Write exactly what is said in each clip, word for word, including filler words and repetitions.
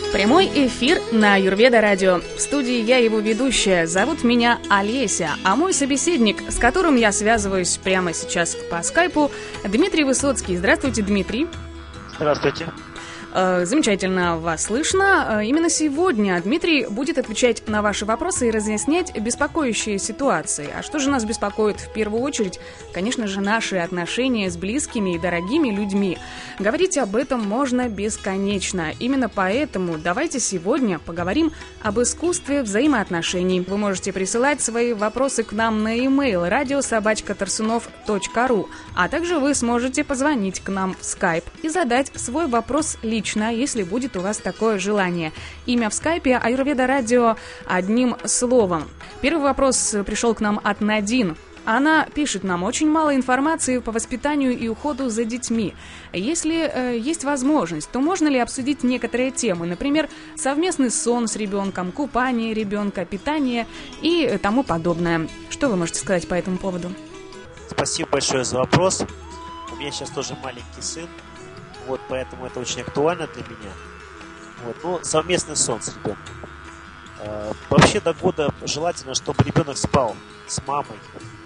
Прямой эфир на Аюрведа Радио. В студии я, его ведущая. Зовут меня Олеся, а мой собеседник, с которым я связываюсь прямо сейчас по скайпу, Дмитрий Высоцкий. Здравствуйте, Дмитрий. Здравствуйте. Замечательно вас слышно. Именно сегодня Дмитрий будет отвечать на ваши вопросы и разъяснять беспокоящие ситуации. А что же нас беспокоит в первую очередь? Конечно же, наши отношения с близкими и дорогими людьми. Говорить об этом можно бесконечно. Именно поэтому давайте сегодня поговорим об искусстве взаимоотношений. Вы можете присылать свои вопросы к нам на e-mail радио собака тарсунов точка ру, а также вы сможете позвонить к нам в скайп и задать свой вопрос лично, если будет у вас такое желание. Имя в скайпе Аюрведа Радио одним словом. Первый вопрос пришел к нам от Надин. Она пишет нам: очень мало информации по воспитанию и уходу за детьми. Если э, есть возможность, то можно ли обсудить некоторые темы, например, совместный сон с ребенком, купание ребенка, питание и тому подобное. Что вы можете сказать по этому поводу? Спасибо большое за вопрос. У меня сейчас тоже маленький сын, вот, поэтому это очень актуально для меня. Вот, ну, совместный сон с ребенком. Э, вообще до года желательно, чтобы ребенок спал с мамой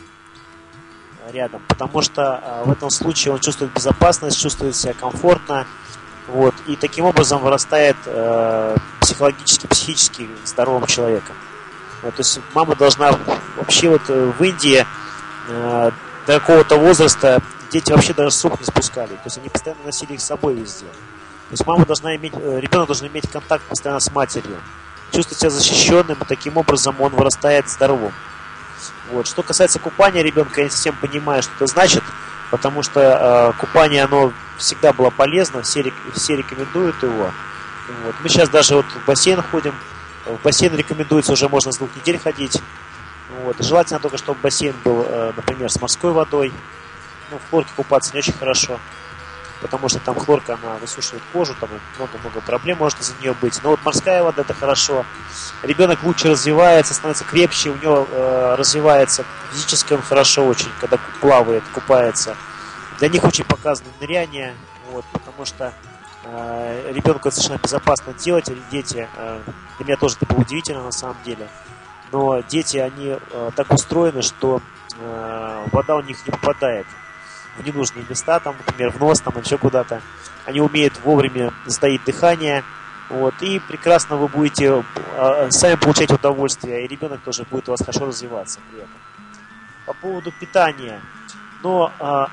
рядом, потому что э, в этом случае он чувствует безопасность, чувствует себя комфортно, вот, и таким образом вырастает э, психологически, психически здоровым человеком. Вот, то есть мама должна вообще вот в Индии э, до какого-то возраста дети вообще даже с рук не спускали, то есть они постоянно носили их с собой везде. То есть мама должна иметь, ребенок должен иметь контакт постоянно с матерью, чувствовать себя защищенным, и таким образом он вырастает здоровым. Вот. Что касается купания ребенка, я не совсем понимаю, что это значит, потому что э, купание, оно всегда было полезно, все, все рекомендуют его. Вот. Мы сейчас даже вот в бассейн ходим, в бассейн рекомендуется уже можно с двух недель ходить. Вот. И желательно только, чтобы бассейн был, э, например, с морской водой. Ну, в хлорке купаться не очень хорошо, потому что там хлорка, она высушивает кожу, там много-много проблем может из-за нее быть. Но вот морская вода — это хорошо. Ребенок лучше развивается, становится крепче, у него э, развивается физически он хорошо очень, когда плавает, купается. Для них очень показано ныряние, вот, потому что э, ребенку это совершенно безопасно делать. Дети, э, для меня тоже это было удивительно на самом деле, но дети, они э, так устроены, что э, вода у них не попадает в ненужные места, там, например, в нос, там, еще куда-то. Они умеют вовремя сдаить дыхание, вот, и прекрасно вы будете э, сами получать удовольствие, и ребенок тоже будет у вас хорошо развиваться при этом. По поводу питания, но э,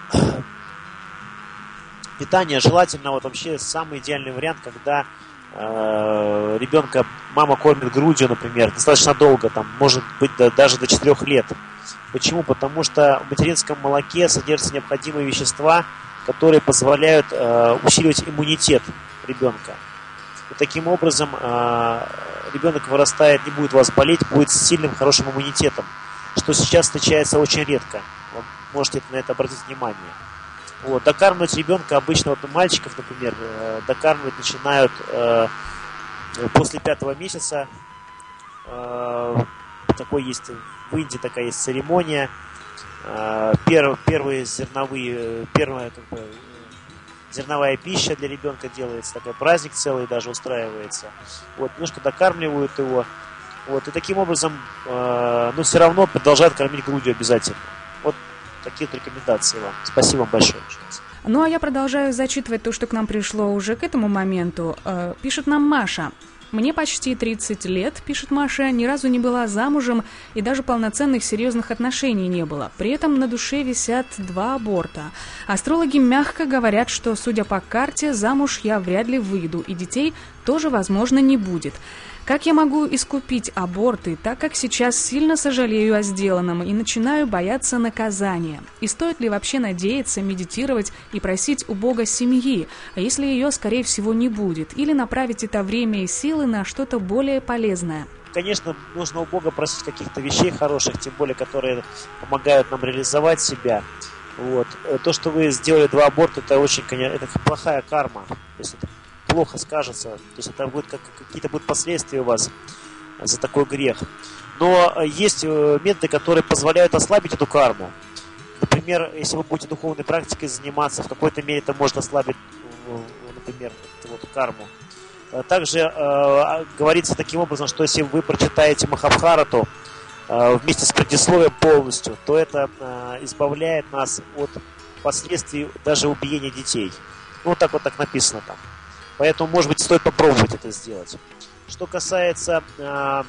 питание желательно, вот вообще самый идеальный вариант, когда э, ребенка мама кормит грудью, например, достаточно долго, там, может быть, до, даже до четырех лет. Почему? Потому что в материнском молоке содержатся необходимые вещества, которые позволяют э, усиливать иммунитет ребенка. И таким образом э, ребенок вырастает, не будет у вас болеть, будет с сильным, хорошим иммунитетом, что сейчас встречается очень редко. Вы можете на это обратить внимание. Вот. Докармливать ребенка, обычно вот мальчиков, например, э, докармливать начинают э, после пятого месяца. Э, такой есть в Индии такая есть церемония. Пер, первые зерновые, первая как бы, зерновая пища для ребенка делается, такой праздник целый даже устраивается. Вот, немножко докармливают его. Вот, и таким образом, э, но все равно продолжают кормить грудью обязательно. Вот такие вот рекомендации вам. Спасибо вам большое. Ну, а я продолжаю зачитывать то, что к нам пришло уже к этому моменту. Э, пишет нам Маша. «Мне почти тридцать лет, — пишет Маша, — ни разу не была замужем и даже полноценных серьезных отношений не было. При этом на душе висят два аборта. Астрологи мягко говорят, что, судя по карте, замуж я вряд ли выйду, и детей тоже, возможно, не будет. Как я могу искупить аборты, так как сейчас сильно сожалею о сделанном и начинаю бояться наказания? И стоит ли вообще надеяться, медитировать и просить у Бога семьи, а если ее, скорее всего, не будет? Или направить это время и силы на что-то более полезное?» Конечно, нужно у Бога просить каких-то вещей хороших, тем более, которые помогают нам реализовать себя. Вот. То, что вы сделали два аборта, это очень, конечно, это плохая карма. То есть это плохо скажется, то есть это будет как, какие-то будут последствия у вас за такой грех. Но есть методы, которые позволяют ослабить эту карму. Например, если вы будете духовной практикой заниматься, в какой-то мере это может ослабить, например, эту вот карму. Также э, говорится таким образом, что если вы прочитаете Махабхарату э, вместе с предисловием полностью, то это э, избавляет нас от последствий даже убиения детей. Ну, вот так вот так написано там. Поэтому, может быть, стоит попробовать это сделать. Что касается э,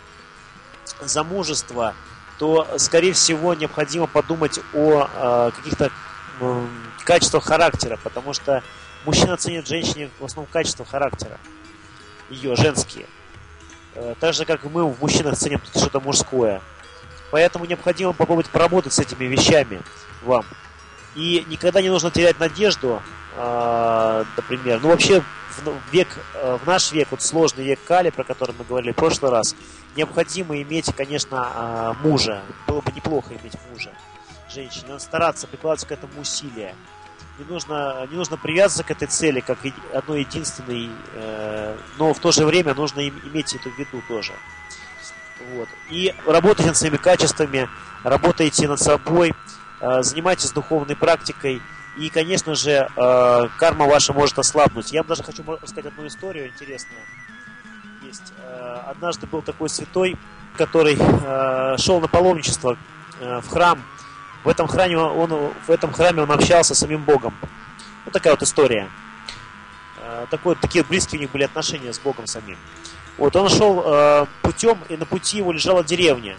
замужества, то, скорее всего, необходимо подумать о э, каких-то э, качествах характера, потому что мужчина ценит женщине в основном качества характера, ее, женские. Э, так же, как и мы в мужчинах ценим что-то мужское. Поэтому необходимо попробовать поработать с этими вещами вам. И никогда не нужно терять надежду, э, например. Ну, вообще, в, век, э, в наш век, вот сложный век Кали, про который мы говорили в прошлый раз, необходимо иметь, конечно, э, мужа. Было бы неплохо иметь мужа, женщине. Надо стараться, прикладывать к этому усилия. Не нужно, не нужно привязываться к этой цели, как одной единственной, э, но в то же время нужно им, иметь это в виду тоже. Вот. И работайте над своими качествами, работайте над собой, э, занимайтесь духовной практикой, и, конечно же, э, карма ваша может ослабнуть. Я вам даже хочу рассказать одну историю интересную. Есть. Э, однажды был такой святой, который э, шел на паломничество э, в храм. В этом храме он, в этом храме он общался с самим Богом. Вот такая вот история. Э, такой, такие близкие у них были отношения с Богом самим. Вот он шел э, путем, и на пути его лежала деревня.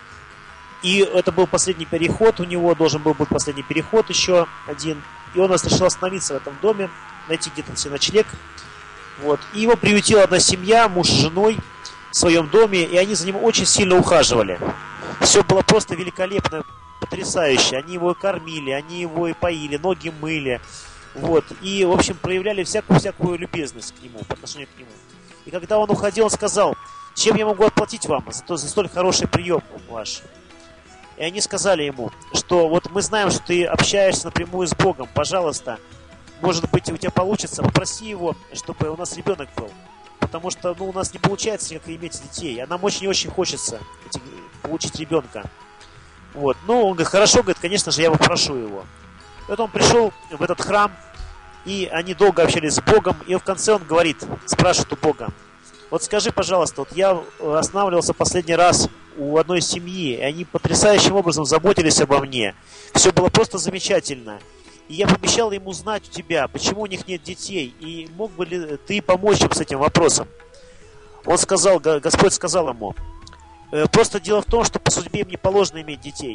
И это был последний переход у него, должен был быть последний переход еще один. И он решил остановиться в этом доме, найти где-то себе ночлег. Вот. И его приютила одна семья, муж с женой в своем доме, и они за ним очень сильно ухаживали. Все было просто великолепно, потрясающе. Они его и кормили, они его и поили, ноги мыли. Вот. И, в общем, проявляли всякую-всякую любезность к нему, по отношению к нему. И когда он уходил, он сказал: чем я могу отплатить вам за, то, за столь хороший прием ваш? И они сказали ему, что вот мы знаем, что ты общаешься напрямую с Богом, пожалуйста, может быть, у тебя получится, попроси его, чтобы у нас ребенок был. Потому что, ну, у нас не получается никак иметь детей, а нам очень-очень хочется эти, получить ребенка. Вот. Ну, он говорит: хорошо, говорит, конечно же, я попрошу его. И вот он пришел в этот храм, и они долго общались с Богом, и в конце он говорит, спрашивает у Бога: вот скажи, пожалуйста, вот я останавливался последний раз у одной семьи, и они потрясающим образом заботились обо мне. Все было просто замечательно. И я пообещал ему узнать у тебя, почему у них нет детей, и мог бы ли ты помочь им с этим вопросом. Он сказал, Господь сказал ему: просто дело в том, что по судьбе им не положено иметь детей.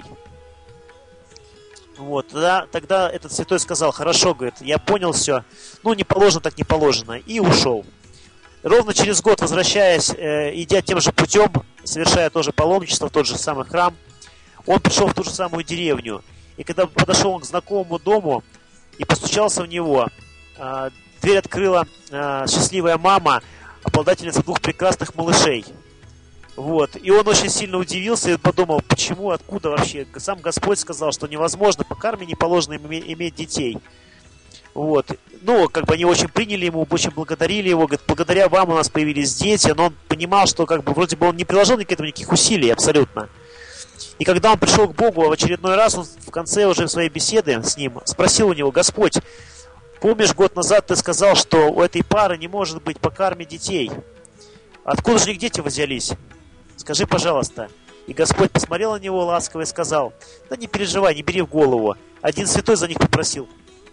Вот, тогда, тогда этот святой сказал: хорошо, говорит, я понял все, ну не положено, так не положено, и ушел. Ровно через год, возвращаясь, э, идя тем же путем, совершая тоже паломничество в тот же самый храм, он пришел в ту же самую деревню. И когда подошел он к знакомому дому и постучался в него, э, дверь открыла э, счастливая мама, обладательница двух прекрасных малышей. Вот. И он очень сильно удивился и подумал, почему, откуда вообще. Сам Господь сказал, что невозможно, по карме не положено иметь детей. Вот. Ну, как бы они очень приняли ему, очень благодарили его. Говорит, благодаря вам у нас появились дети. Но он понимал, что как бы вроде бы он не приложил к этому никаких усилий абсолютно. И когда он пришел к Богу в очередной раз, он в конце уже своей беседы с ним спросил у него: Господь, помнишь, год назад ты сказал, что у этой пары не может быть по карме детей? Откуда же у них дети взялись? Скажи, пожалуйста. И Господь посмотрел на него ласково и сказал: да не переживай, не бери в голову. Один святой за них попросил.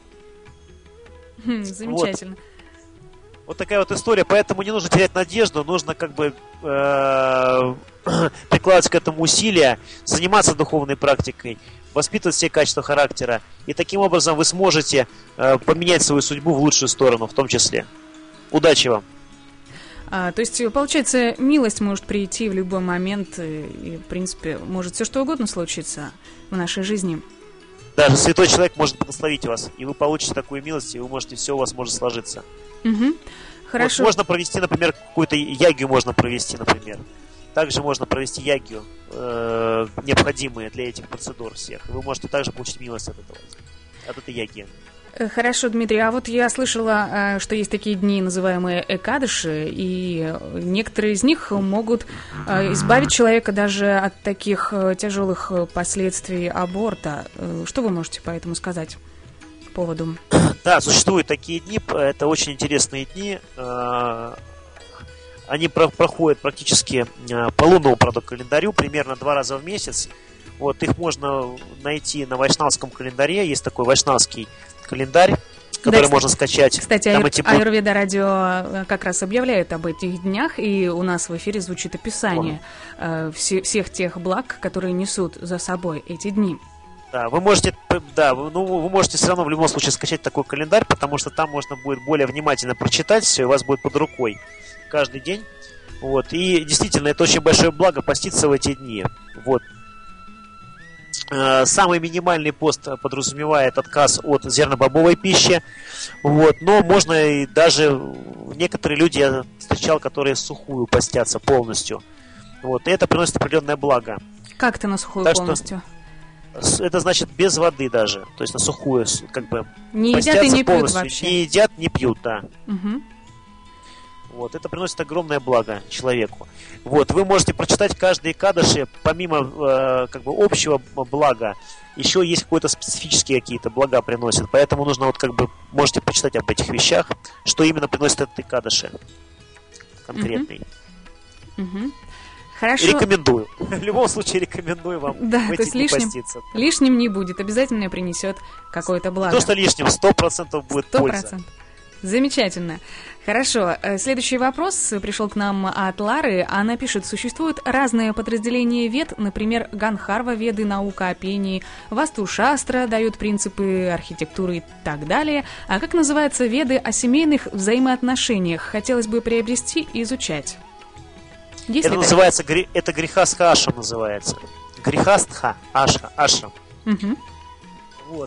Замечательно. Вот. Вот такая вот история. Поэтому не нужно терять надежду, нужно как бы э, прикладывать к этому усилия, заниматься духовной практикой, воспитывать все качества характера. И таким образом вы сможете э, поменять свою судьбу в лучшую сторону, в том числе. Удачи вам! А, то есть, получается, милость может прийти в любой момент, и, и, в принципе, может все что угодно случиться в нашей жизни. Даже святой человек может благословить вас, и вы получите такую милость, и вы можете, все у вас может сложиться. Угу. Хорошо. Вот можно провести, например, какую-то ягью можно провести, например. Также можно провести ягью, э, необходимые для этих процедур всех. Вы можете также получить милость от этого, от этой ягьи. Хорошо, Дмитрий, а вот я слышала, что есть такие дни, называемые экадыши, и некоторые из них могут избавить человека даже от таких тяжелых последствий аборта. Что вы можете по этому сказать? поводу? Да, существуют такие дни, это очень интересные дни. Они проходят практически по лунному, правда, календарю, примерно два раза в месяц. Вот, их можно найти на вайшнавском календаре, есть такой вайшнавский календарь, который да, можно скачать. Кстати, Аюр... эти... Аюрведа радио как раз объявляет об этих днях, и у нас в эфире звучит описание э, все, всех тех благ, которые несут за собой эти дни. Да, вы можете, да, вы, ну, вы можете все равно в любом случае скачать такой календарь, потому что там можно будет более внимательно прочитать все, и у вас будет под рукой каждый день. Вот, и действительно, это очень большое благо поститься в эти дни. Вот. Самый минимальный пост подразумевает отказ от зернобобовой пищи, вот, но можно и даже некоторые люди я встречал, которые сухую постятся полностью, вот, и это приносит определенное благо. Как ты на сухую так полностью? Что, это значит без воды даже, то есть на сухую, как бы не едят и не пьют вообще. Не едят, не пьют, да. Угу. Вот, это приносит огромное благо человеку. Вот, вы можете прочитать каждые кадыши, помимо э, как бы общего блага, еще есть какие-то специфические какие-то блага приносят. Поэтому нужно вот как бы можете почитать об этих вещах, что именно приносит этот кадыши конкретный. Угу. Угу. Хорошо. И рекомендую. В любом случае рекомендую вам да, в эти дни лишним, поститься. Лишним не будет, обязательно принесет какое-то благо. Не то, что лишним, сто процентов будет сто процентов. Польза. Замечательно. Хорошо. Следующий вопрос пришел к нам от Лары. Она пишет, существуют разные подразделения вед, например, Ганхарва веды, наука о пении, Васту-шастра дают принципы архитектуры и так далее. А как называются веды о семейных взаимоотношениях? Хотелось бы приобрести и изучать. Есть это называется, гри... это грехастха ашрам называется. Грехастха ашра, ашрам. Угу. Вот.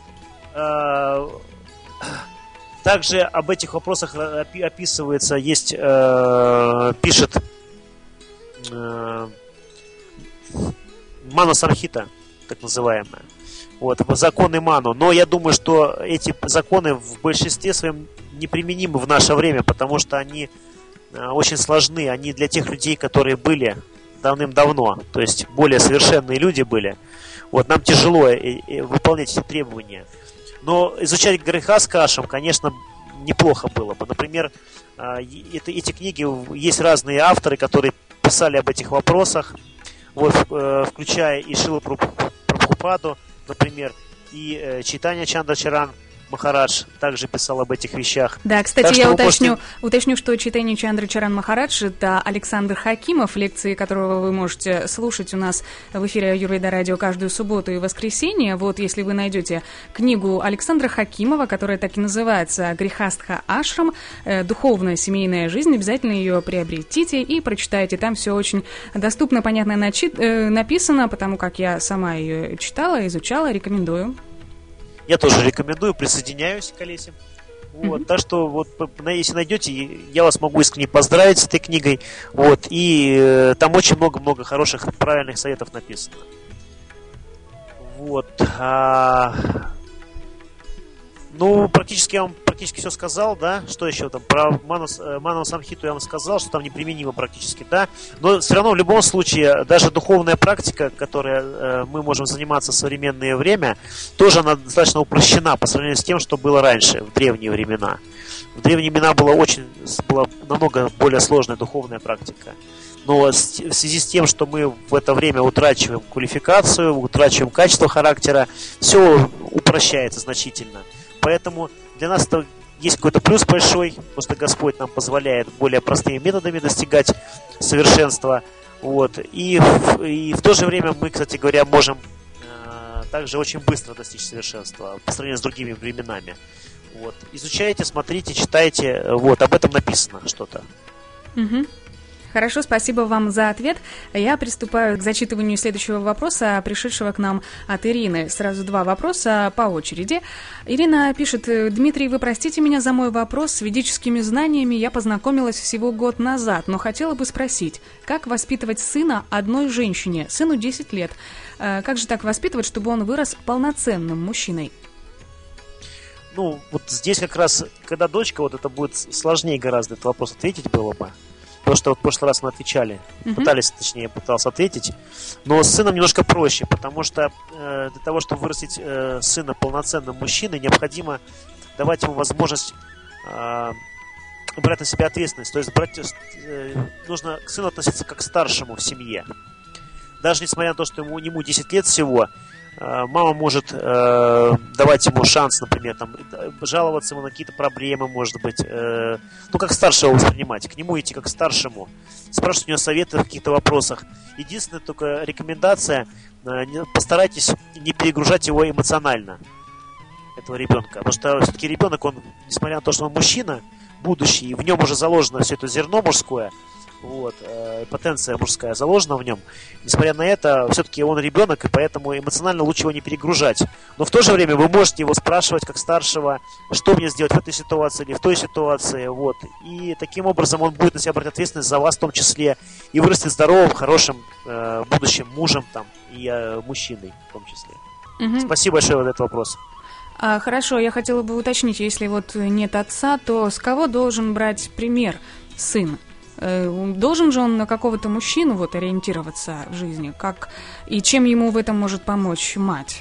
Также об этих вопросах описывается, есть, э, пишет э, Мано Самхита, так называемая. Вот, законы Ману. Но я думаю, что эти законы в большинстве своем неприменимы в наше время, потому что они э, очень сложны. Они для тех людей, которые были давным-давно, то есть более совершенные люди были. Вот, нам тяжело и, и выполнять эти требования. Но изучать грехастха ашрам, конечно, неплохо было бы. Например, это, эти книги, есть разные авторы, которые писали об этих вопросах, вот, включая и Шрилу Прабхупаду, например, и Чайтанья Чандрачаран Махарадж также писал об этих вещах. Да, кстати, так, я уточню, можете... уточню, что Чайтанья Чандрачаран Махарадж — это Александр Хакимов, лекции которого вы можете слушать у нас в эфире Аюрведа радио каждую субботу и воскресенье. Вот, если вы найдете книгу Александра Хакимова, которая так и называется «Грехастха ашрам. Духовная семейная жизнь», обязательно ее приобретите и прочитайте. Там все очень доступно, понятно начи... написано, потому как я сама ее читала, изучала, рекомендую. Я тоже рекомендую, присоединяюсь к Олесе. Вот, mm-hmm. Так что, вот, если найдете, я вас могу искренне поздравить с этой книгой. Вот, и э, там очень много-много хороших, правильных советов написано. Вот. А... Ну, практически я вам практически все сказал, да. Что еще там? Про Ману Самхиту я вам сказал, что там неприменимо практически, да. Но все равно в любом случае, даже духовная практика, которой э, мы можем заниматься в современное время, тоже она достаточно упрощена по сравнению с тем, что было раньше, в древние времена. В древние времена была очень, была намного более сложная духовная практика. Но в связи с тем, что мы в это время утрачиваем квалификацию, утрачиваем качество характера, все упрощается значительно. Поэтому для нас это есть какой-то плюс большой, потому что Господь нам позволяет более простыми методами достигать совершенства. Вот. И, в, и в то же время мы, кстати говоря, можем э, также очень быстро достичь совершенства по сравнению с другими временами. Вот. Изучайте, смотрите, читайте. Вот. Об этом написано что-то. Угу. Хорошо, спасибо вам за ответ. Я приступаю к зачитыванию следующего вопроса, пришедшего к нам от Ирины. Сразу два вопроса по очереди. Ирина пишет: Дмитрий, вы простите меня за мой вопрос. С ведическими знаниями я познакомилась всего год назад, но хотела бы спросить, как воспитывать сына одной женщине? Сыну десять лет. Как же так воспитывать, чтобы он вырос полноценным мужчиной? Ну, вот здесь как раз, когда дочка, вот это будет сложнее гораздо этот вопрос ответить было бы. то, что вот в прошлый раз мы отвечали, uh-huh. пытались, точнее, я пытался ответить, но с сыном немножко проще, потому что э, для того, чтобы вырастить э, сына полноценным мужчиной, необходимо давать ему возможность э, брать на себя ответственность, то есть брать, э, нужно к сыну относиться как к старшему в семье. Даже несмотря на то, что ему, ему десять лет всего, мама может э, давать ему шанс, например, там, жаловаться ему на какие-то проблемы, может быть, э, ну, как старшего воспринимать, к нему идти как к старшему, спрашивать у него советы в каких-то вопросах. Единственная только рекомендация, э, постарайтесь не перегружать его эмоционально, этого ребенка, потому что все-таки ребенок, он, несмотря на то, что он мужчина, будущий, и в нем уже заложено все это зерно мужское, вот, э, потенция мужская заложена в нем. Несмотря на это, все-таки он ребенок, и поэтому эмоционально лучше его не перегружать. Но в то же время вы можете его спрашивать как старшего, что мне сделать в этой ситуации или в той ситуации, вот. И таким образом он будет на себя брать ответственность за вас в том числе, и вырастет здоровым, хорошим э, будущим мужем там, и э, мужчиной в том числе. Угу. Спасибо большое за этот вопрос. А, хорошо, я хотела бы уточнить, если вот нет отца, то с кого должен брать пример сын? Должен же он на какого-то мужчину вот ориентироваться в жизни? Как и чем ему в этом может помочь мать?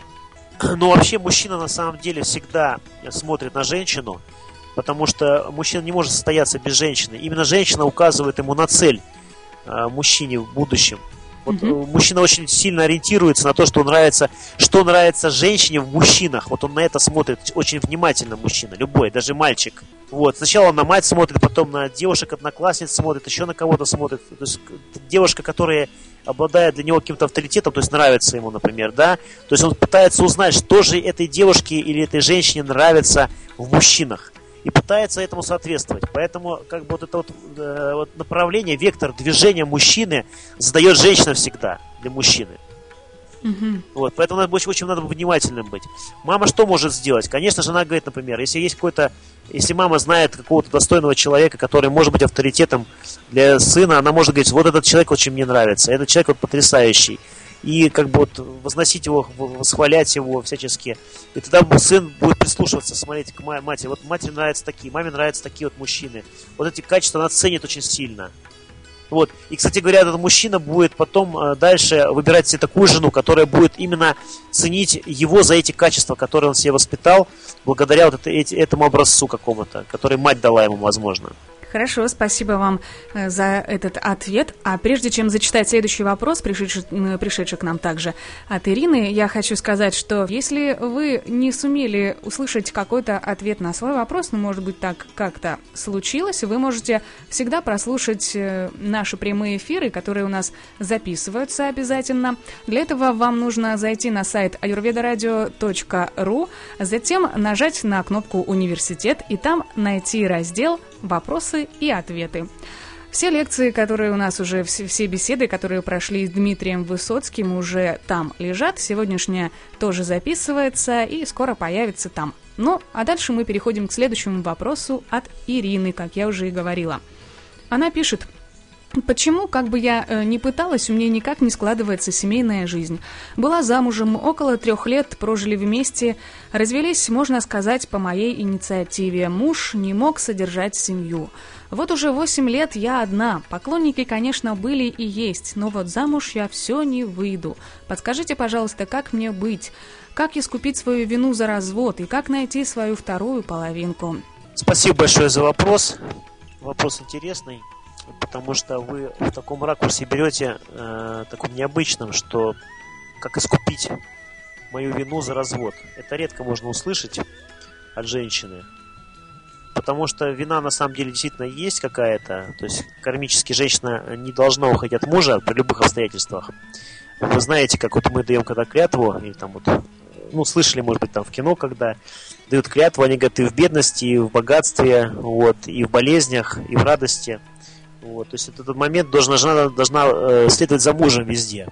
Ну, вообще, мужчина на самом деле всегда смотрит на женщину, потому что мужчина не может состояться без женщины. Именно женщина указывает ему на цель э, мужчине в будущем. Вот uh-huh. мужчина очень сильно ориентируется на то, что нравится, что нравится женщине в мужчинах. Вот он на это смотрит очень внимательно, мужчина, любой, даже мальчик. Вот. Сначала он на мать смотрит, потом на девушек, одноклассниц смотрит, еще на кого-то смотрит. То есть девушка, которая обладает для него каким-то авторитетом, то есть нравится ему, например, да. То есть он пытается узнать, что же этой девушке или этой женщине нравится в мужчинах. И пытается этому соответствовать. Поэтому как бы вот это вот, э, вот направление, вектор движения мужчины задает женщина всегда для мужчины. Mm-hmm. Вот, поэтому надо, очень, очень надо внимательным быть. Мама что может сделать? Конечно же, она говорит, например, если есть какой-то, если мама знает какого-то достойного человека, который может быть авторитетом для сына, она может говорить, вот этот человек очень мне нравится, этот человек вот потрясающий. И как бы вот возносить его, восхвалять его всячески. И тогда сын будет прислушиваться, смотреть к матери. Вот матери нравятся такие, маме нравятся такие вот мужчины. Вот эти качества она ценит очень сильно. Вот. И, кстати говоря, этот мужчина будет потом э, дальше выбирать себе такую жену, которая будет именно ценить его за эти качества, которые он себе воспитал, благодаря вот это, эти, этому образцу какому-то, который мать дала ему, возможно. Хорошо, спасибо вам за этот ответ. А прежде чем зачитать следующий вопрос, пришедший, пришедший к нам также от Ирины, я хочу сказать, что если вы не сумели услышать какой-то ответ на свой вопрос, ну, может быть, так как-то случилось, вы можете всегда прослушать наши прямые эфиры, которые у нас записываются обязательно. Для этого вам нужно зайти на сайт аюрведарадио точка ру, затем нажать на кнопку «Университет» и там найти раздел «Вопросы и ответы». Все лекции, которые у нас уже, все, все беседы, которые прошли с Дмитрием Высоцким, уже там лежат. Сегодняшняя тоже записывается и скоро появится там. Ну, а дальше мы переходим к следующему вопросу от Ирины, как я уже и говорила. Она пишет: почему, как бы я э, ни пыталась, у меня никак не складывается семейная жизнь. Была замужем, около трех лет прожили вместе, развелись, можно сказать, по моей инициативе. Муж не мог содержать семью. Вот уже восемь лет я одна. Поклонники, конечно, были и есть, но вот замуж я все не выйду. Подскажите, пожалуйста, как мне быть? Как искупить свою вину за развод и как найти свою вторую половинку? Спасибо большое за вопрос. Вопрос интересный. Потому что вы в таком ракурсе берете, э, таком необычном, что как искупить мою вину за развод. Это редко можно услышать от женщины. Потому что вина на самом деле действительно есть какая-то. То есть кармически женщина не должна уходить от мужа при любых обстоятельствах. Вы знаете, как вот мы даем когда клятву, или там вот, ну, слышали, может быть, там в кино, когда дают клятву, они говорят, и в бедности, и в богатстве, вот, и в болезнях, и в радости. Вот, то есть этот момент должна, жена должна э, следовать за мужем везде.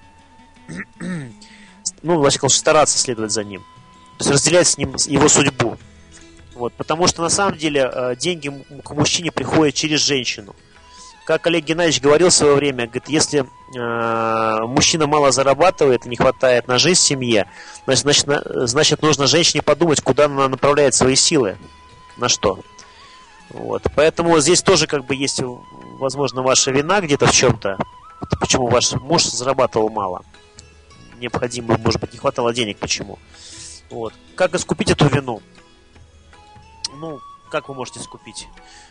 Ну, во всяком случае, стараться следовать за ним. То есть разделять с ним его судьбу. Вот, потому что на самом деле э, деньги к мужчине приходят через женщину. Как Олег Геннадьевич говорил в свое время, говорит, если э, мужчина мало зарабатывает и не хватает на жизнь в семье, значит, значит, значит нужно женщине подумать, куда она направляет свои силы, на что. Вот. Поэтому здесь тоже как бы есть возможно, ваша вина где-то в чем-то, почему ваш муж зарабатывал мало, необходимо, может быть, не хватало денег, почему. Вот. Как искупить эту вину? Ну, как вы можете искупить?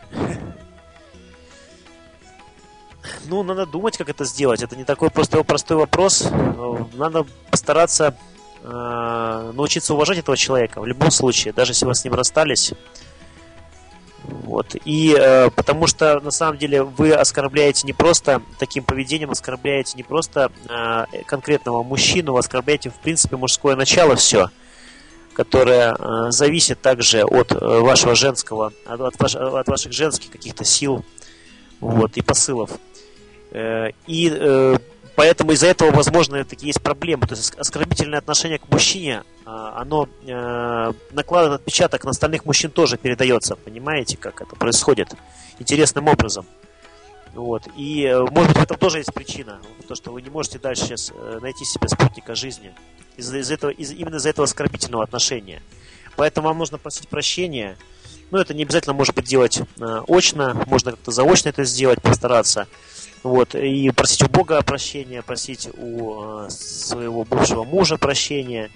Ну, надо думать, как это сделать. Это не такой простой, простой вопрос. Надо постараться э, научиться уважать этого человека в любом случае, даже если вы с ним расстались. Вот. И э, потому что на самом деле вы оскорбляете не просто таким поведением, оскорбляете не просто э, конкретного мужчину, вы оскорбляете в принципе мужское начало все, которое э, зависит также от э, вашего женского, от, от, ваш, от ваших женских каких-то сил, вот, и посылов. Э, и э, поэтому из-за этого, возможно, такие есть проблемы. То есть оскорбительное отношение к мужчине, оно э, накладывает отпечаток на остальных мужчин, тоже передается. Понимаете, как это происходит? Интересным образом. Вот. И, может быть, в этом тоже есть причина. То, что вы не можете дальше найти себе спутника жизни. Из-за, из этого, из, именно из-за этого оскорбительного отношения. Поэтому вам нужно просить прощения. Но это не обязательно, может быть, делать э, очно. Можно как-то заочно это сделать, постараться. Вот, и просить у Бога прощения, просить у э, своего бывшего мужа прощения.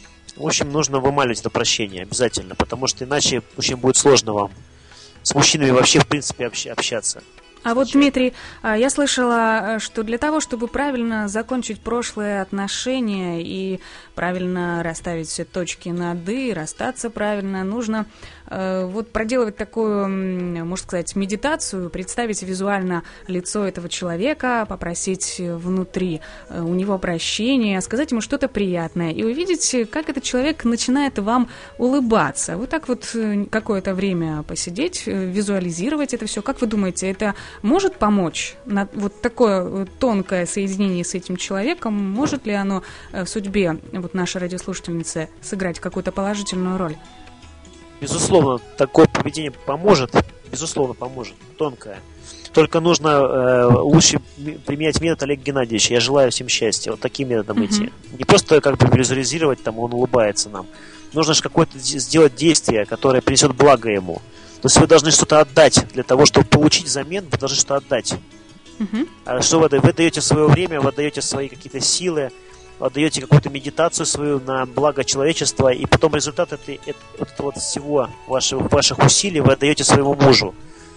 В общем, нужно вымаливать это прощение обязательно, потому что иначе очень будет сложно вам с мужчинами вообще, в принципе, общ- общаться. А вот, Дмитрий, я слышала, что для того, чтобы правильно закончить прошлые отношения и правильно расставить все точки над «и», расстаться правильно, нужно э, вот проделывать такую, можно сказать, медитацию, представить визуально лицо этого человека, попросить внутри у него прощения, сказать ему что-то приятное и увидеть, как этот человек начинает вам улыбаться. Вот так вот какое-то время посидеть, визуализировать это все. Как вы думаете, это может помочь? На вот такое тонкое соединение с этим человеком, может ли оно в судьбе вот нашей радиослушательницы сыграть какую-то положительную роль? Безусловно, такое поведение поможет, безусловно, поможет, тонкое. Только нужно э, лучше применять метод Олега Геннадьевича. Я желаю всем счастья. Вот таким методом uh-huh. идти. Не просто как бы визуализировать, там, он улыбается нам. Нужно же какое-то сделать действие, которое принесет благо ему. То есть вы должны что-то отдать. Для того, чтобы получить взамен, вы должны что-то отдать. Uh-huh. А что вы, вы даете свое время, вы даете свои какие-то силы, вы отдаете какую-то медитацию свою на благо человечества, и потом результат этой, это, вот этого вот всего ваших, ваших усилий вы отдаете своему мужу.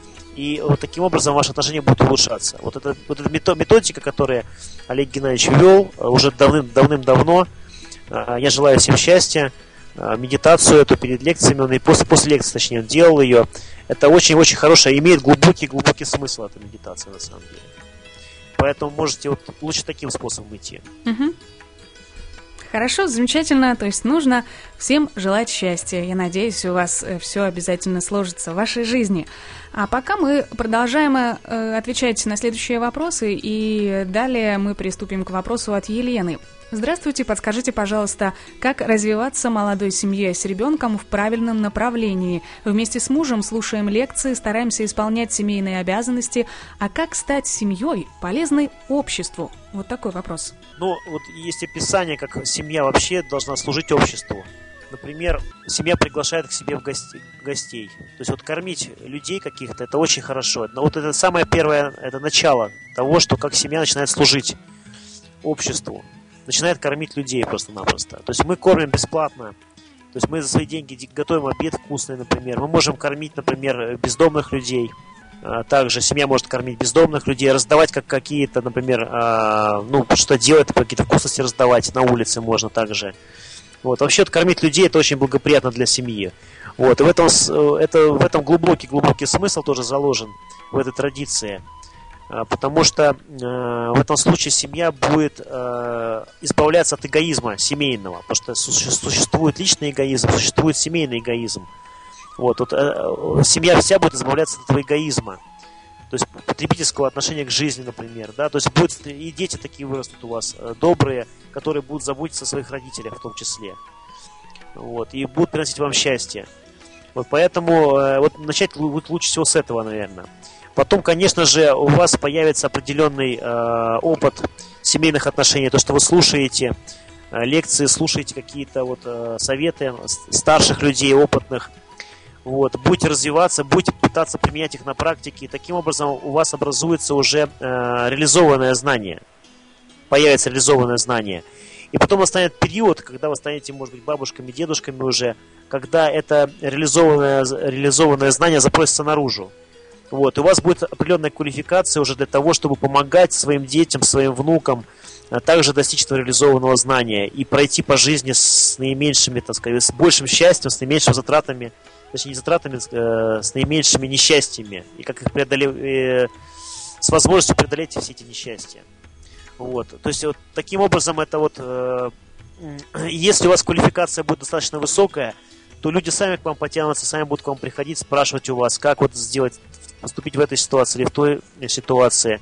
И вот таким образом ваши отношения будут улучшаться. Вот эта, вот эта методика, которую Олег Геннадьевич ввел уже давным, давным-давно, я желаю всем счастья, медитацию эту перед лекциями, он и после, после лекции, точнее, он делал ее. Это очень-очень хорошая, имеет глубокий-глубокий смысл эта медитация, на самом деле. Поэтому можете вот лучше таким способом идти. Угу. Хорошо, замечательно. То есть нужно всем желать счастья. Я надеюсь, у вас все обязательно сложится в вашей жизни. А пока мы продолжаем э, отвечать на следующие вопросы, и далее мы приступим к вопросу от Елены. Здравствуйте, подскажите, пожалуйста, как развиваться молодой семье с ребенком в правильном направлении? Вместе с мужем слушаем лекции, стараемся исполнять семейные обязанности. А как стать семьей, полезной обществу? Вот такой вопрос. Ну, вот есть описание, как семья вообще должна служить обществу. Например, семья приглашает к себе в гости, гостей. То есть вот кормить людей каких-то, это очень хорошо. Но вот это самое первое, это начало того, что как семья начинает служить обществу. Начинает кормить людей просто-напросто. То есть мы кормим бесплатно. То есть мы за свои деньги готовим обед вкусный, например. Мы можем кормить, например, бездомных людей. Также семья может кормить бездомных людей, раздавать как какие-то, например, ну, что делать, какие-то вкусности раздавать на улице можно также. Вот. Вообще, вот, кормить людей — это очень благоприятно для семьи. Вот. И в этом, это, в этом глубокий-глубокий смысл тоже заложен в этой традиции. Потому что э, в этом случае семья будет э, избавляться от эгоизма семейного. Потому что существует личный эгоизм, существует семейный эгоизм. Вот, вот, э, семья вся будет избавляться от этого эгоизма. То есть потребительского отношения к жизни, например. Да? То есть будет, и дети такие вырастут у вас, э, добрые, которые будут заботиться о своих родителях в том числе. Вот, и будут приносить вам счастье. Вот, поэтому э, вот начать будет лучше всего с этого, наверное. Потом, конечно же, у вас появится определенный э, опыт семейных отношений. То, что вы слушаете э, лекции, слушаете какие-то вот э, советы старших людей, опытных. Вот, будете развиваться, будете пытаться применять их на практике, и таким образом у вас образуется уже э, реализованное знание, появится реализованное знание. И потом настанет период, когда вы станете, может быть, бабушками, дедушками уже, когда это реализованное, реализованное знание запросится наружу. Вот, и у вас будет определенная квалификация уже для того, чтобы помогать своим детям, своим внукам а также достичь этого реализованного знания и пройти по жизни с наименьшими, так сказать, с большим счастьем, с наименьшими затратами, точнее не затратами, э, с наименьшими несчастьями, и как их преодолеть, э, с возможностью преодолеть все эти несчастья. Вот. То есть вот таким образом это вот, э, если у вас квалификация будет достаточно высокая, то люди сами к вам потянутся, сами будут к вам приходить, спрашивать у вас, как вот сделать, поступить в этой ситуации или в той ситуации.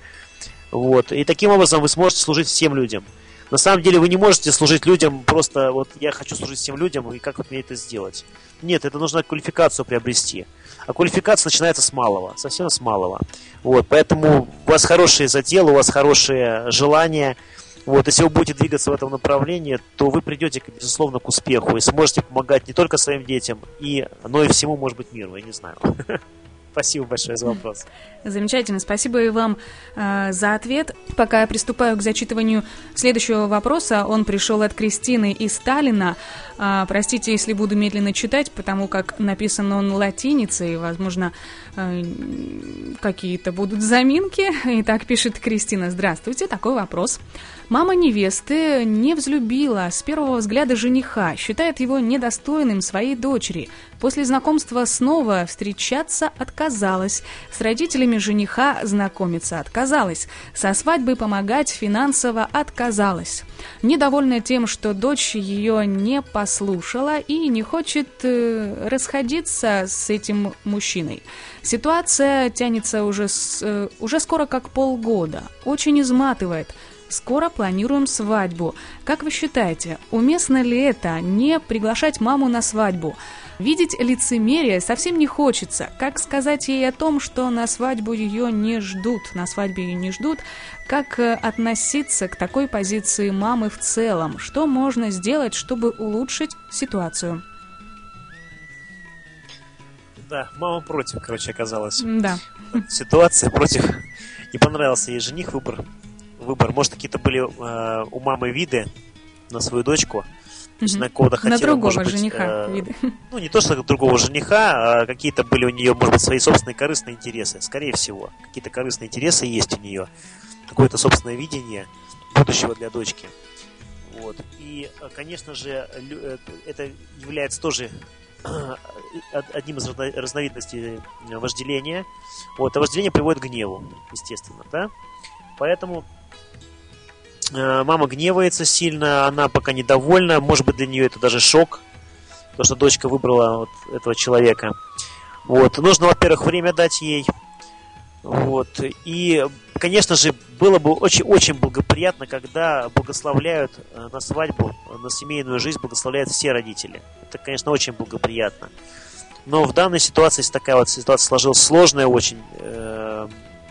Вот. И таким образом вы сможете служить всем людям. На самом деле вы не можете служить людям просто вот я хочу служить всем людям, и как вот мне это сделать. Нет, это нужно квалификацию приобрести. А квалификация начинается с малого, совсем с малого. Вот. Поэтому у вас хорошие заделы, у вас хорошие желания. Вот. Если вы будете двигаться в этом направлении, то вы придете, безусловно, к успеху и сможете помогать не только своим детям, и, но и всему, может быть, миру, я не знаю. Спасибо большое за вопрос. Замечательно. Спасибо и вам э, за ответ. Пока я приступаю к зачитыванию следующего вопроса, он пришел от Кристины из Сталина. Э, простите, если буду медленно читать, потому как написан он латиницей, возможно, э, какие-то будут заминки. Итак, пишет Кристина. Здравствуйте, такой вопрос. Мама невесты не взлюбила с первого взгляда жениха, считает его недостойным своей дочери. После знакомства снова встречаться отказалась. С родителями жениха знакомиться отказалась. Со свадьбой помогать финансово отказалась. Недовольна тем, что дочь ее не послушала и не хочет э, расходиться с этим мужчиной. Ситуация тянется уже, с, э, уже скоро как полгода. Очень изматывает. Скоро планируем свадьбу. Как вы считаете, уместно ли это не приглашать маму на свадьбу? Видеть лицемерие совсем не хочется. Как сказать ей о том, что на свадьбу ее не ждут, на свадьбе ее не ждут? Как относиться к такой позиции мамы в целом? Что можно сделать, чтобы улучшить ситуацию? Да, мама против, короче, оказалась. Да. Ситуация против. Не понравился ей жених, выбор. Выбор. Может, какие-то были э, у мамы виды на свою дочку. То есть, mm-hmm. на кого-то хотела, на другого может быть, жениха э, виды. Ну, не то, что другого жениха, а какие-то были у нее, может быть, свои собственные корыстные интересы. Скорее всего. Какие-то корыстные интересы есть у нее. Какое-то собственное видение будущего для дочки. Вот. И, конечно же, это является тоже одним из разновидностей вожделения. Вот. А вожделение приводит к гневу, естественно, да? Поэтому мама гневается сильно, она пока недовольна, может быть, для нее это даже шок, то, что дочка выбрала вот этого человека. Вот. Нужно, во-первых, время дать ей. Вот. И, конечно же, было бы очень-очень благоприятно, когда благословляют на свадьбу, на семейную жизнь благословляют все родители. Это, конечно, очень благоприятно. Но в данной ситуации, если такая вот ситуация сложилась сложная очень, э-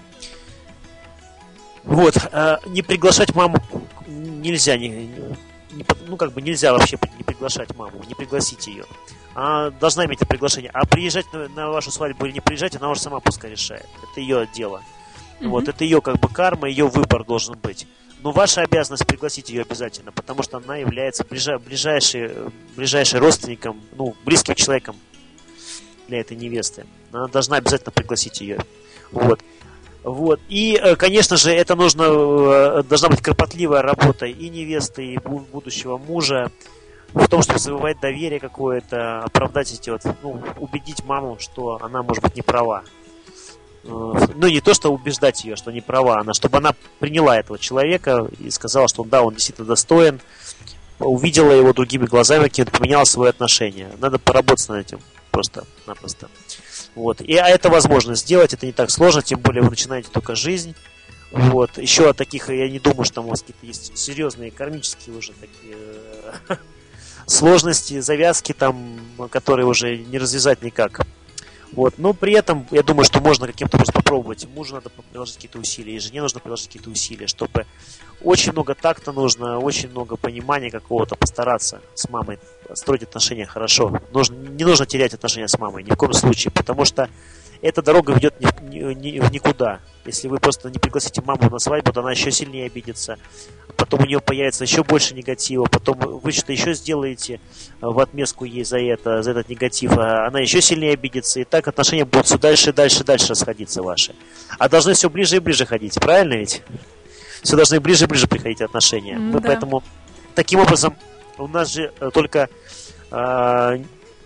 вот, э- не приглашать маму нельзя, не, не, ну как бы нельзя вообще не приглашать маму, не пригласить ее. Она должна иметь это приглашение. А приезжать на, на вашу свадьбу или не приезжать, она уже сама пускай решает. Это ее дело. Mm-hmm. Вот, это ее как бы карма, ее выбор должен быть. Но ваша обязанность пригласить ее обязательно, потому что она является ближай, ближайшей, ближайшей родственником, ну, близким человеком для этой невесты. Она должна обязательно пригласить ее. Вот. Вот. И, конечно же, это нужно, должна быть кропотливая работа и невесты, и будущего мужа в том, чтобы завоевать доверие какое-то, оправдать эти вот, ну, убедить маму, что она, может быть, не права. Ну, не то, что убеждать ее, что не права, она, чтобы она приняла этого человека и сказала, что да, он действительно достоин, увидела его другими глазами, какие-то поменяла свое отношение. Надо поработать над этим просто-напросто. Вот. И, а это возможно сделать, это не так сложно, тем более вы начинаете только жизнь. Вот. Еще от таких, я не думаю, что там у вас какие-то есть серьезные кармические уже такие сложности, завязки там, которые уже не развязать никак. Вот. Но при этом, я думаю, что можно каким-то образом попробовать. Мужу надо приложить какие-то усилия, и жене нужно приложить какие-то усилия, чтобы очень много такта нужно, очень много понимания какого-то, постараться с мамой строить отношения хорошо. Нужно, не нужно терять отношения с мамой, ни в коем случае, потому что эта дорога ведет в никуда. Если вы просто не пригласите маму на свадьбу, то она еще сильнее обидится. Потом у нее появится еще больше негатива. Потом вы что-то еще сделаете в отместку ей за это, за этот негатив. А она еще сильнее обидится. И так отношения будут все дальше, дальше, дальше расходиться ваши. А должны все ближе и ближе ходить. Правильно ведь? Все должны ближе и ближе приходить отношения. Mm, Мы да. поэтому таким образом у нас же только э,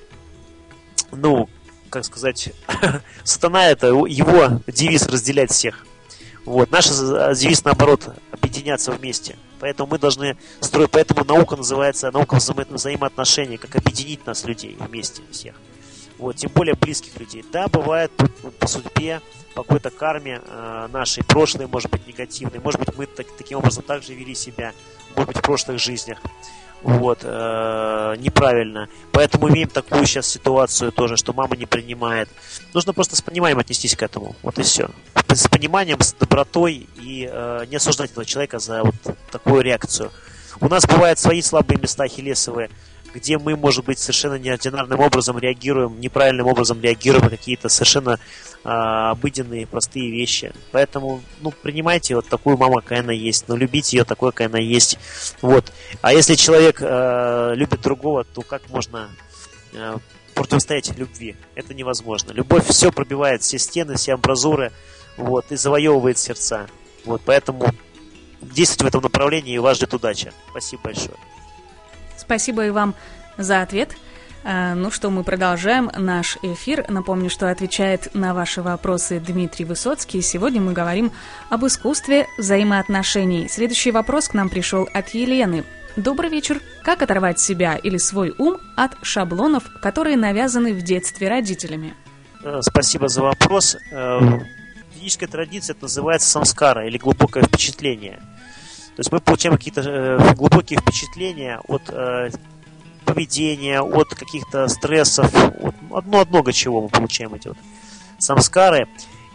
ну как сказать, сатана — это его девиз разделять всех. Вот. Наш девиз, наоборот, объединяться вместе. Поэтому мы должны строить, поэтому наука называется наука взаимо- взаимоотношений, как объединить нас, людей, вместе всех. Вот. Тем более близких людей. Да, бывает по судьбе, по какой-то карме э, нашей прошлой, может быть, негативной. Может быть, мы так, таким образом также вели себя, может быть, в прошлых жизнях. Вот, э, неправильно. Поэтому имеем такую сейчас ситуацию тоже, что мама не принимает. Нужно просто с пониманием отнестись к этому. Вот и все. С пониманием, с добротой и э, не осуждать этого человека за вот такую реакцию. У нас бывают свои слабые места ахиллесовые, где мы, может быть, совершенно неординарным образом реагируем, неправильным образом реагируем на какие-то совершенно э, обыденные, простые вещи. Поэтому, ну, принимайте вот такую маму, какая она есть, но любите ее такой, какая она есть. Вот. А если человек э, любит другого, то как можно э, противостоять любви? Это невозможно. Любовь все пробивает, все стены, все амбразуры, вот, и завоевывает сердца. Вот, поэтому действуйте в этом направлении, и вас ждет удача. Спасибо большое. Спасибо и вам за ответ. Ну что, мы продолжаем наш эфир. Напомню, что отвечает на ваши вопросы Дмитрий Высоцкий. Сегодня мы говорим об искусстве взаимоотношений. Следующий вопрос к нам пришел от Елены. Добрый вечер. Как оторвать себя или свой ум от шаблонов, которые навязаны в детстве родителями? Спасибо за вопрос. В ведической традиции это называется самскара или глубокое впечатление. То есть мы получаем какие-то э, глубокие впечатления от э, поведения, от каких-то стрессов, от, от, ну, от много чего мы получаем эти вот самскары.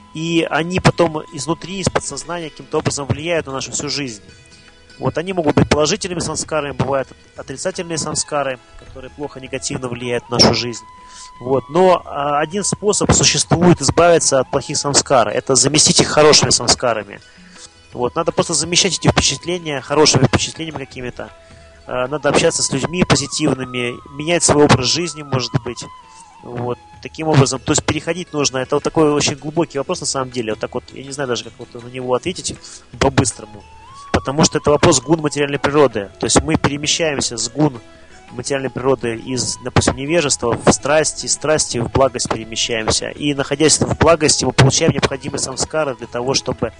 И они потом изнутри, из подсознания каким-то образом влияют на нашу всю жизнь. Вот они могут быть положительными самскарами, бывают отрицательные самскары, которые плохо, негативно влияют на нашу жизнь. Вот. Но а, один способ существует избавиться от плохих самскар. Это заместить их хорошими самскарами. Вот, надо просто замещать эти впечатления хорошими впечатлениями какими-то. Э, надо общаться с людьми позитивными, менять свой образ жизни, может быть. Вот, таким образом. То есть переходить нужно. Это вот такой очень глубокий вопрос на самом деле. Вот так вот, я не знаю даже, как вот на него ответить по-быстрому. Потому что это вопрос гун материальной природы. То есть мы перемещаемся с гун материальной природы из, допустим, невежества в страсть, из страсти в благость перемещаемся. И находясь в благости, мы получаем необходимые самскары для того, чтобы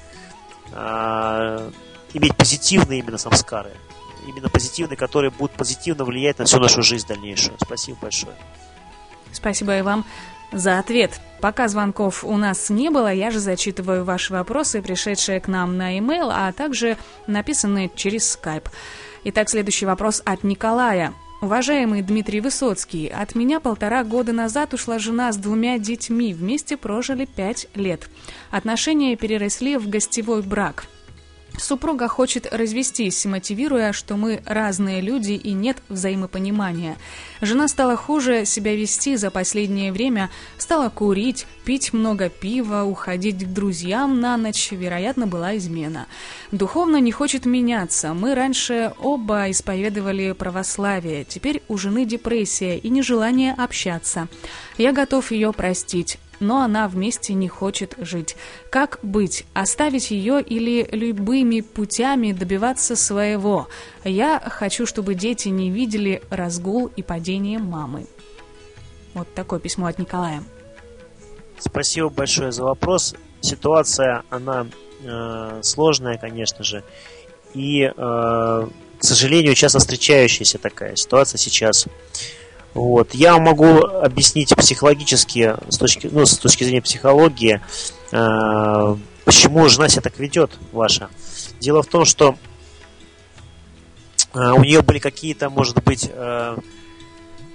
Uh, иметь позитивные именно самскары, именно позитивные, которые будут позитивно влиять на всю нашу жизнь дальнейшую. Спасибо большое. Спасибо и вам за ответ. Пока звонков у нас не было, я же зачитываю ваши вопросы, пришедшие к нам на e-mail, а также написанные через Skype. Итак, следующий вопрос от Николая. Уважаемый Дмитрий Высоцкий, от меня полтора года назад ушла жена с двумя детьми, вместе прожили пять лет. Отношения переросли в гостевой брак. Супруга хочет развестись, мотивируя, что мы разные люди и нет взаимопонимания. Жена стала хуже себя вести за последнее время, стала курить, пить много пива, уходить к друзьям на ночь, вероятно, была измена. Духовно не хочет меняться. Мы раньше оба исповедовали православие, теперь у жены депрессия и нежелание общаться. Я готов ее простить, но она вместе не хочет жить. Как быть? Оставить ее или любыми путями добиваться своего? Я хочу, чтобы дети не видели разгул и падение мамы. Вот такое письмо от Николая. Спасибо большое за вопрос. Ситуация, она э, сложная, конечно же. И, э, к сожалению, часто встречающаяся такая ситуация сейчас. Вот. Я могу объяснить психологически, с точки, ну, с точки зрения психологии, э, почему жена себя так ведет, ваша. Дело в том, что э, у нее были какие-то, может быть, э,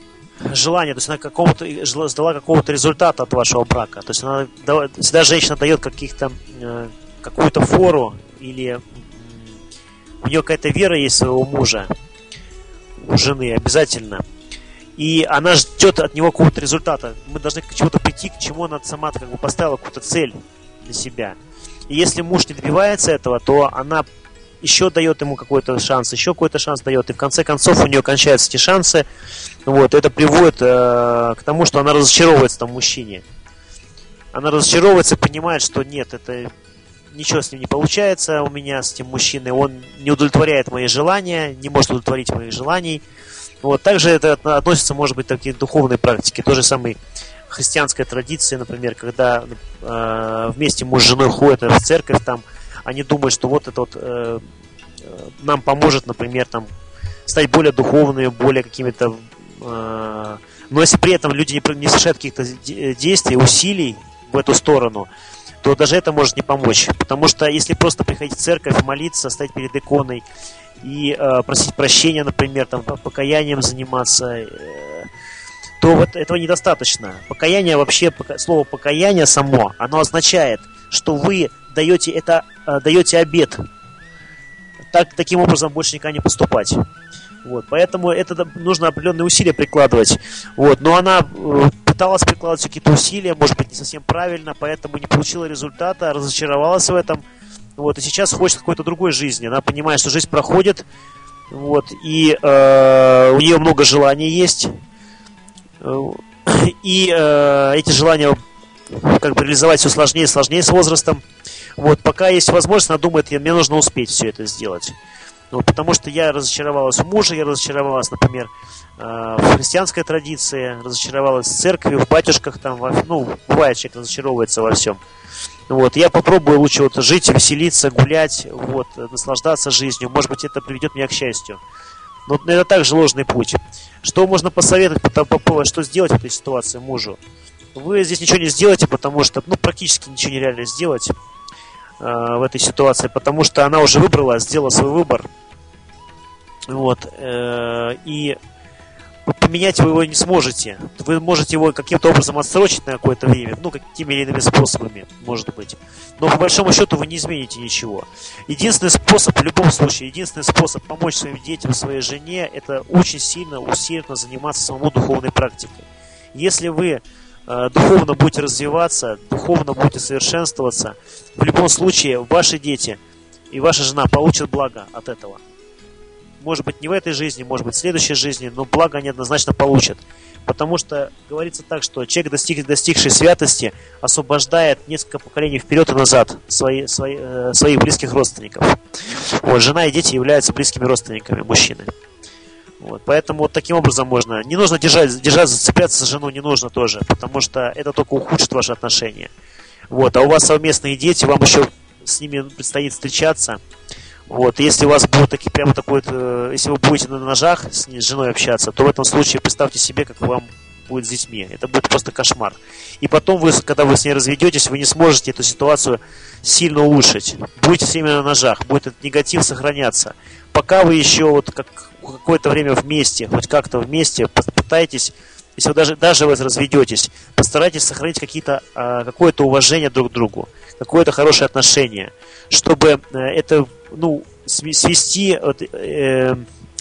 желание, то есть она какого-то, ждала какого-то результата от вашего брака. То есть она, всегда женщина дает каких-то, какую-то фору, или у нее какая-то вера есть своего мужа, у жены обязательно. И она ждет от него какого-то результата. Мы должны к чему-то прийти, к чему она сама как бы поставила какую-то цель для себя. И если муж не добивается этого, то она еще дает ему какой-то шанс, еще какой-то шанс дает. И в конце концов у нее кончаются эти шансы. Вот, это приводит э, к тому, что она разочаровывается в том мужчине. Она разочаровывается, понимает, что нет, это ничего с ним не получается у меня, с этим мужчиной. Он не удовлетворяет мои желания, не может удовлетворить моих желаний. Вот, также это относится, может быть, к такие духовные практики. То же самое христианская традиция, например, когда э, вместе муж с женой ходят в церковь, там, они думают, что вот это вот э, нам поможет, например, там, стать более духовными, более какими-то... Э, но если при этом люди не, не совершают каких-то действий, усилий в эту сторону, то даже это может не помочь. Потому что если просто приходить в церковь, молиться, стоять перед иконой и э, просить прощения, например, там, покаянием заниматься, э, то вот этого недостаточно. Покаяние вообще, пока, слово покаяние само, оно означает, что вы даете, это, э, даете обет. Так, таким образом больше никогда не поступать. Вот, поэтому это нужно определенные усилия прикладывать. Вот, но она э, пыталась прикладывать какие-то усилия, может быть, не совсем правильно, поэтому не получила результата, разочаровалась в этом. Вот, и сейчас хочет какой-то другой жизни. Она понимает, что жизнь проходит, вот, и э, у нее много желаний есть. И э, эти желания как бы реализовать все сложнее и сложнее с возрастом. Вот, пока есть возможность, она думает, мне нужно успеть все это сделать. Вот, потому что я разочаровалась у мужа, я разочаровалась, например, в христианской традиции, разочаровалась в церкви, в батюшках, там, ну, бывает, человек разочаровывается во всем. Вот, я попробую лучше вот жить, веселиться, гулять, вот, наслаждаться жизнью. Может быть, это приведет меня к счастью. Но это также ложный путь. Что можно посоветовать, по поводу, что сделать в этой ситуации мужу? Вы здесь ничего не сделаете, потому что, ну, практически ничего нереально сделать э, в этой ситуации, потому что она уже выбрала, сделала свой выбор. Вот, э, и поменять вы его не сможете. Вы можете его каким-то образом отсрочить на какое-то время, ну, какими или иными способами, может быть. Но по большому счету вы не измените ничего. Единственный способ, в любом случае, единственный способ помочь своим детям, своей жене, это очень сильно, усердно заниматься самому духовной практикой. Если вы э, духовно будете развиваться, духовно будете совершенствоваться, в любом случае ваши дети и ваша жена получат благо от этого. Может быть, не в этой жизни, может быть, в следующей жизни, но благо они однозначно получат. Потому что говорится так, что человек, достиг, достигший святости, освобождает несколько поколений вперед и назад свои, свои, э, своих близких родственников. Вот, жена и дети являются близкими родственниками мужчины. Вот, поэтому вот таким образом можно. Не нужно держать, держать, зацепляться за жену, не нужно тоже, потому что это только ухудшит ваши отношения. Вот, а у вас совместные дети, вам еще с ними предстоит встречаться. Вот, если у вас будет таки, прямо такой, если вы будете на ножах с, с женой общаться, то в этом случае представьте себе, как вам будет с детьми. Это будет просто кошмар. И потом, вы, когда вы с ней разведетесь, вы не сможете эту ситуацию сильно улучшить. Будете все время на ножах, будет этот негатив сохраняться. Пока вы еще вот как, какое-то время вместе, хоть как-то вместе, попытайтесь, если вы даже, даже вы разведетесь, постарайтесь сохранить какие-то, какое-то уважение друг к другу, какое-то хорошее отношение, чтобы это, ну, свести вот, э,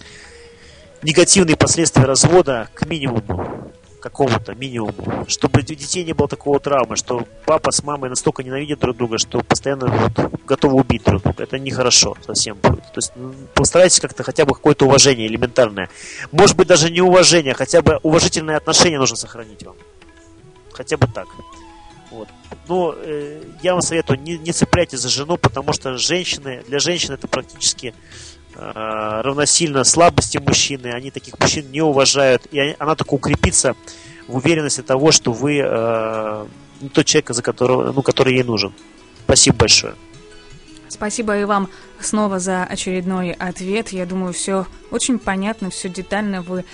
негативные последствия развода к минимуму, какому-то минимуму, чтобы у детей не было такого травмы, что папа с мамой настолько ненавидят друг друга, что постоянно вот, готовы убить друг друга. Это нехорошо совсем будет. То есть постарайтесь как-то хотя бы какое-то уважение элементарное. Может быть, даже не уважение, хотя бы уважительное отношение нужно сохранить вам. Хотя бы так. Вот. Но э, я вам советую, не, не цепляйтесь за жену, потому что женщины, для женщин это практически э, равносильно слабости мужчины. Они таких мужчин не уважают. И они, она только укрепится в уверенности того, что вы э, не тот человек, за которого, ну, который ей нужен. Спасибо большое. Спасибо и вам снова за очередной ответ. Я думаю, все очень понятно, все детально вы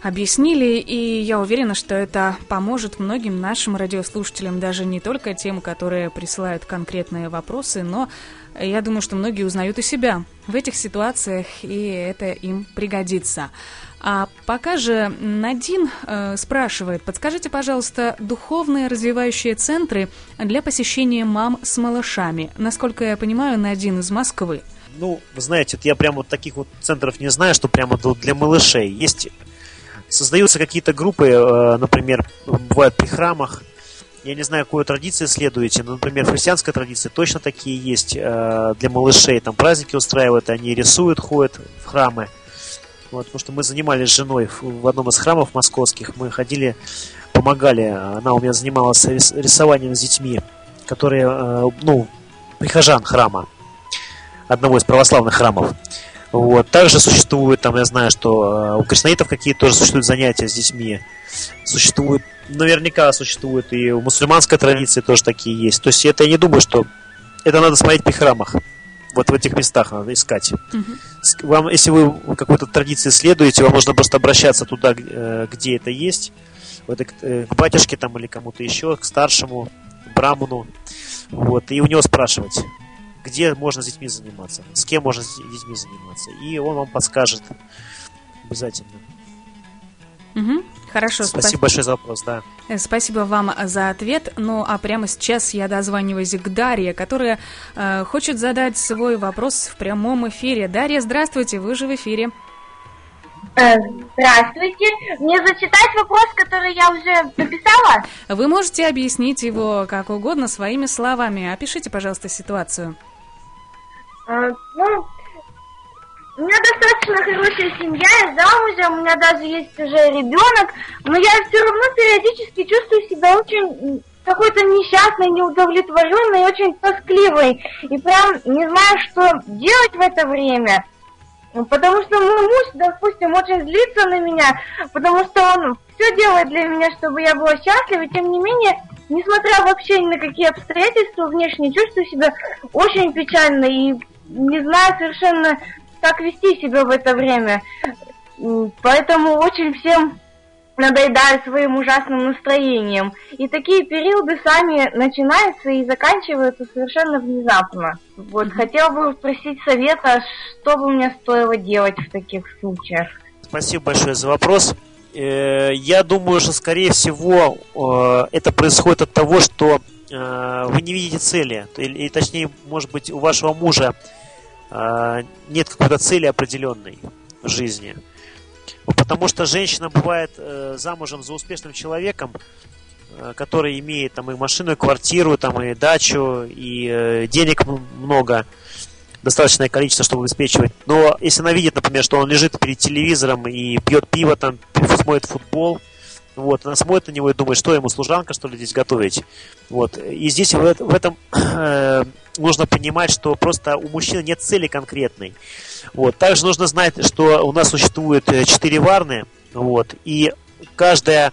объяснили, и я уверена, что это поможет многим нашим радиослушателям, даже не только тем, которые присылают конкретные вопросы, но я думаю, что многие узнают и себя в этих ситуациях, и это им пригодится. А пока же Надин э, спрашивает, подскажите, пожалуйста, духовные развивающие центры для посещения мам с малышами. Насколько я понимаю, Надин из Москвы. Ну, вы знаете, вот я прямо вот таких вот центров не знаю, что прямо для малышей. Есть, создаются какие-то группы, э, например, бывают при храмах. Я не знаю, какой традиции следуете, но, например, в христианской традиции точно такие есть э, для малышей. Там праздники устраивают, они рисуют, ходят в храмы. Вот, потому что мы занимались с женой в одном из храмов московских. Мы ходили, помогали. Она у меня занималась рисованием с детьми, которые, э, ну, прихожан храма, одного из православных храмов. Вот. Также существует, там, я знаю, что у кришнаитов какие-то тоже существуют занятия с детьми. Существует, наверняка существует и у мусульманской традиции тоже такие есть. То есть это я не думаю, что это надо смотреть при храмах. Вот в этих местах надо искать. Uh-huh. Вам, если вы какой-то традиции следуете, вам нужно просто обращаться туда, где это есть. Вот, к батюшке там или кому-то еще, к старшему, к браману. Вот, и у него спрашивать, где можно с детьми заниматься, с кем можно с детьми заниматься. И он вам подскажет обязательно. Угу. Хорошо. Спасибо спа- большое за вопрос, да. Спасибо вам за ответ. Ну, а прямо сейчас я дозваниваюсь к Дарье, которая э, хочет задать свой вопрос в прямом эфире. Дарья, здравствуйте, вы же в эфире. Здравствуйте. Мне зачитать вопрос, который я уже написала? Вы можете объяснить его как угодно своими словами. Опишите, пожалуйста, ситуацию. А, ну, у меня достаточно хорошая семья, я замужем, у меня даже есть уже ребенок, но я все равно периодически чувствую себя очень какой-то несчастной, неудовлетворенной, очень тоскливой. И прям не знаю, что делать в это время. Потому что мой муж, допустим, очень злится на меня, потому что он все делает для меня, чтобы я была счастлива, и тем не менее, несмотря вообще ни на какие обстоятельства внешние, чувствую себя очень печально и не знаю совершенно, как вести себя в это время. Поэтому очень всем надоедаю своим ужасным настроением. И такие периоды сами начинаются и заканчиваются совершенно внезапно. Вот, хотела бы спросить совета, что бы мне стоило делать в таких случаях. Спасибо большое за вопрос. Я думаю, что, скорее всего, это происходит от того, что вы не видите цели. Или, точнее, может быть, у вашего мужа нет какой-то цели определенной в жизни. Потому что женщина бывает э, замужем за успешным человеком, э, который имеет там и машину, и квартиру, там, и дачу, и э, денег много, достаточное количество, чтобы обеспечивать. Но если она видит, например, что он лежит перед телевизором и пьет пиво, там, смотрит футбол, вот, она смотрит на него и думает, что ему, служанка, что ли, здесь готовить. Вот. И здесь в, в этом э, нужно понимать, что просто у мужчины нет цели конкретной. Вот. Также нужно знать, что у нас существует четыре варны, вот, и каждая,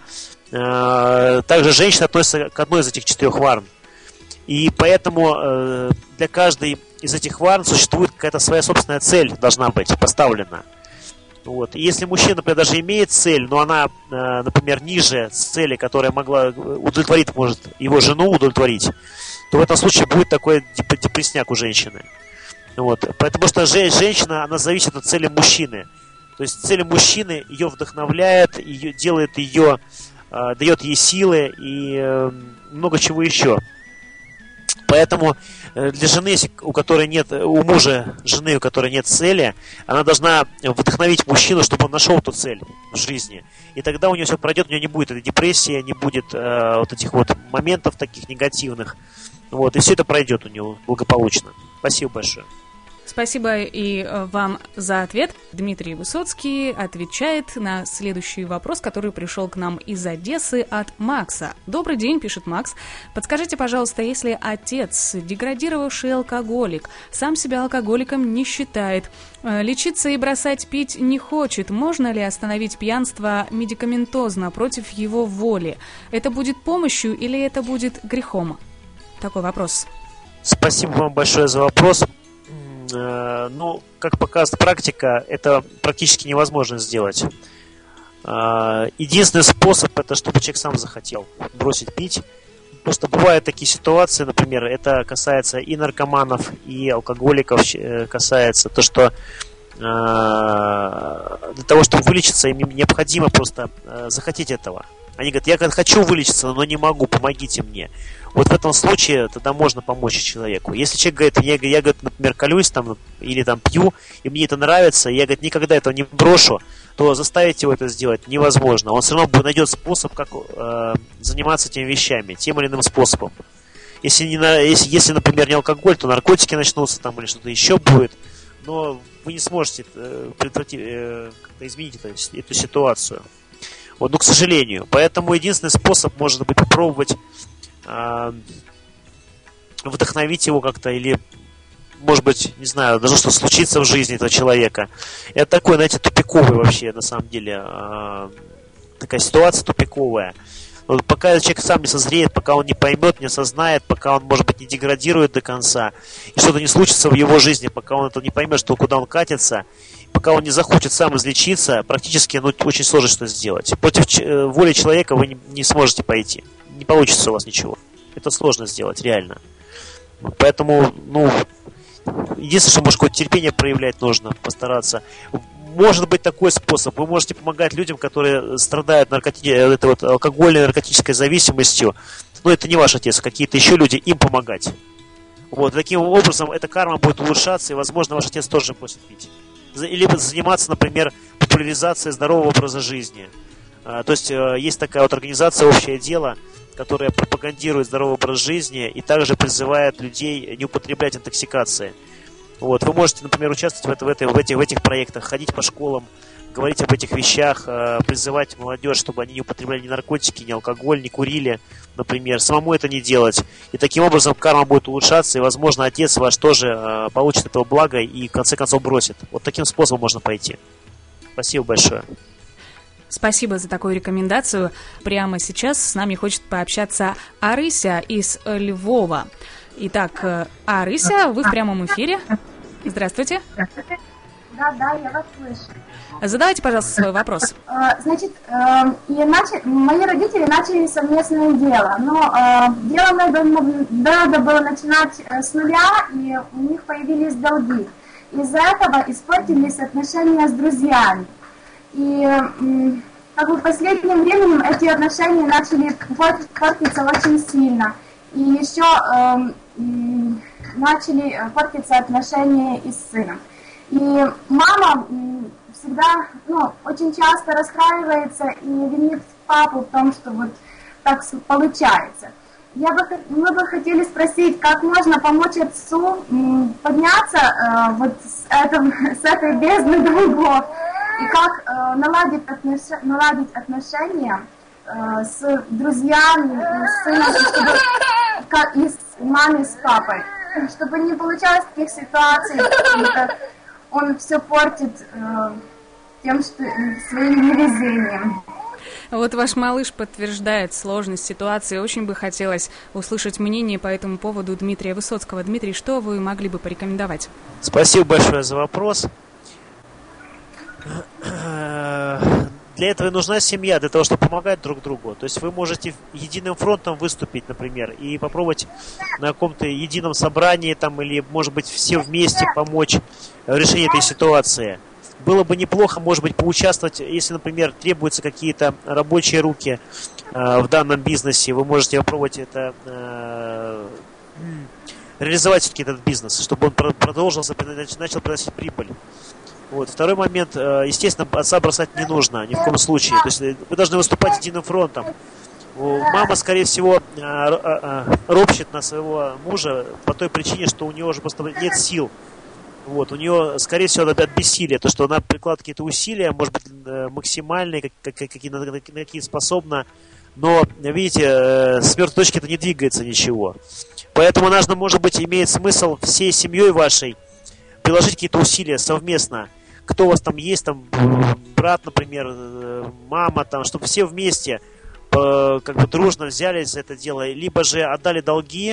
э, также женщина относится к одной из этих четырех варн. И поэтому э, для каждой из этих варн существует какая-то своя собственная цель, должна быть поставлена. Вот. И если мужчина, например, даже имеет цель, но она, э, например, ниже цели, которая могла удовлетворить, может его жену удовлетворить, то в этом случае будет такой депрессняк у женщины. Вот. Потому что женщина, она зависит от цели мужчины. То есть цель мужчины ее вдохновляет, ее, делает ее, э, дает ей силы и э, много чего еще. Поэтому э, для жены, если, у которой нет, у мужа жены, у которой нет цели, она должна вдохновить мужчину, чтобы он нашел эту цель в жизни. И тогда у нее все пройдет, у нее не будет этой депрессии, не будет э, вот этих вот моментов таких негативных. Вот, и все это пройдет у него благополучно. Спасибо большое. Спасибо и вам за ответ. Дмитрий Высоцкий отвечает на следующий вопрос, который пришел к нам из Одессы от Макса. Добрый день, пишет Макс. Подскажите, пожалуйста, если отец, деградировавший алкоголик, сам себя алкоголиком не считает, лечиться и бросать пить не хочет, можно ли остановить пьянство медикаментозно против его воли? Это будет помощью или это будет грехом? Такой вопрос. Спасибо вам большое за вопрос. Ну, как показывает практика, это практически невозможно сделать. Единственный способ, это чтобы человек сам захотел бросить пить. Просто бывают такие ситуации, например, это касается и наркоманов, и алкоголиков, касается то, что для того, чтобы вылечиться, им необходимо просто захотеть этого. Они говорят, я хочу вылечиться, но не могу, помогите мне. Вот в этом случае тогда можно помочь человеку. Если человек говорит, я, я говорит, например, колюсь там, или там пью, и мне это нравится, и я говорит, никогда этого не брошу, то заставить его это сделать невозможно. Он все равно найдет способ, как э, заниматься этими вещами, тем или иным способом. Если, не на, если, если, например, не алкоголь, то наркотики начнутся там, или что-то еще будет, но вы не сможете э, предотвратить, э, как-то изменить это, эту ситуацию. Вот, ну, к сожалению. Поэтому единственный способ может быть попробовать э, вдохновить его как-то, или, может быть, не знаю, даже что случится в жизни этого человека. Это такой, знаете, тупиковый вообще, на самом деле, э, такая ситуация тупиковая. Вот пока человек сам не созреет, пока он не поймет, не осознает, пока он, может быть, не деградирует до конца, и что-то не случится в его жизни, пока он это не поймет, что куда он катится, пока он не захочет сам излечиться, практически, ну, очень сложно что сделать. Против ч- воли человека вы не, не сможете пойти. Не получится у вас ничего. Это сложно сделать, реально. Поэтому, ну, единственное, что, может, какое-то терпение проявлять нужно, постараться. Может быть такой способ. Вы можете помогать людям, которые страдают наркоти... этой вот алкогольной наркотической зависимостью. Но это не ваш отец, какие-то еще люди, им помогать. Вот, таким образом, эта карма будет улучшаться, и, возможно, ваш отец тоже бросит пить. Или заниматься, например, популяризацией здорового образа жизни. То есть есть такая вот организация «Общее дело», которая пропагандирует здоровый образ жизни и также призывает людей не употреблять интоксикации. Вот. Вы можете, например, участвовать в, это, в, этой, в, этих, в этих проектах, ходить по школам, говорить об этих вещах, призывать молодежь, чтобы они не употребляли ни наркотики, ни алкоголь, не курили, например, самому это не делать. И таким образом карма будет улучшаться, и, возможно, отец ваш тоже получит этого блага и, в конце концов, бросит. Вот таким способом можно пойти. Спасибо большое. Спасибо за такую рекомендацию. Прямо сейчас с нами хочет пообщаться Арыся из Львова. Итак, Арыся, вы в прямом эфире. Здравствуйте. Здравствуйте. Да, да, я вас слышу. Задавайте, пожалуйста, свой вопрос. Значит, и начали, мои родители начали совместное дело, но дело надо, надо было начинать с нуля, и у них появились долги. Из-за этого испортились отношения с друзьями. И как бы в последнем временем эти отношения начали портиться очень сильно. И еще начали портиться отношения и с сыном. И мама всегда, ну, очень часто расстраивается и винит папу в том, что вот так получается. Я бы, мы бы хотели спросить, как можно помочь отцу подняться э, вот с, этом, с этой бездны долгов, и как э, наладить, отнош... наладить отношения э, с друзьями, с сыном, чтобы, как, и с мамой, с папой, чтобы не получалось таких ситуаций, как он все портит э, тем, что своим невезением. Вот ваш малыш подтверждает сложность ситуации. Очень бы хотелось услышать мнение по этому поводу Дмитрия Высоцкого. Дмитрий, что вы могли бы порекомендовать? Спасибо большое за вопрос. Для этого и нужна семья, для того, чтобы помогать друг другу. То есть вы можете единым фронтом выступить, например, и попробовать на каком-то едином собрании там, или, может быть, все вместе помочь в решении этой ситуации. Было бы неплохо, может быть, поучаствовать, если, например, требуются какие-то рабочие руки э, в данном бизнесе, вы можете попробовать это э, реализовать все-таки этот бизнес, чтобы он продолжился, начал приносить прибыль. Вот. Второй момент, э, естественно, отца бросать не нужно, ни в коем случае. То есть вы должны выступать единым фронтом. Мама, скорее всего, э, э, ропщет на своего мужа по той причине, что у него уже просто нет сил. Вот, у нее, скорее всего, от бессилия, то, что она прикладывает какие-то усилия, может быть, максимальные, как, как, какие, на какие способна, но, видите, с мертвой точки это не двигается ничего. Поэтому нужно, может быть, имеет смысл всей семьей вашей приложить какие-то усилия совместно. Кто у вас там есть, там, брат, например, мама, там, чтобы все вместе как бы дружно взялись за это дело, либо же отдали долги,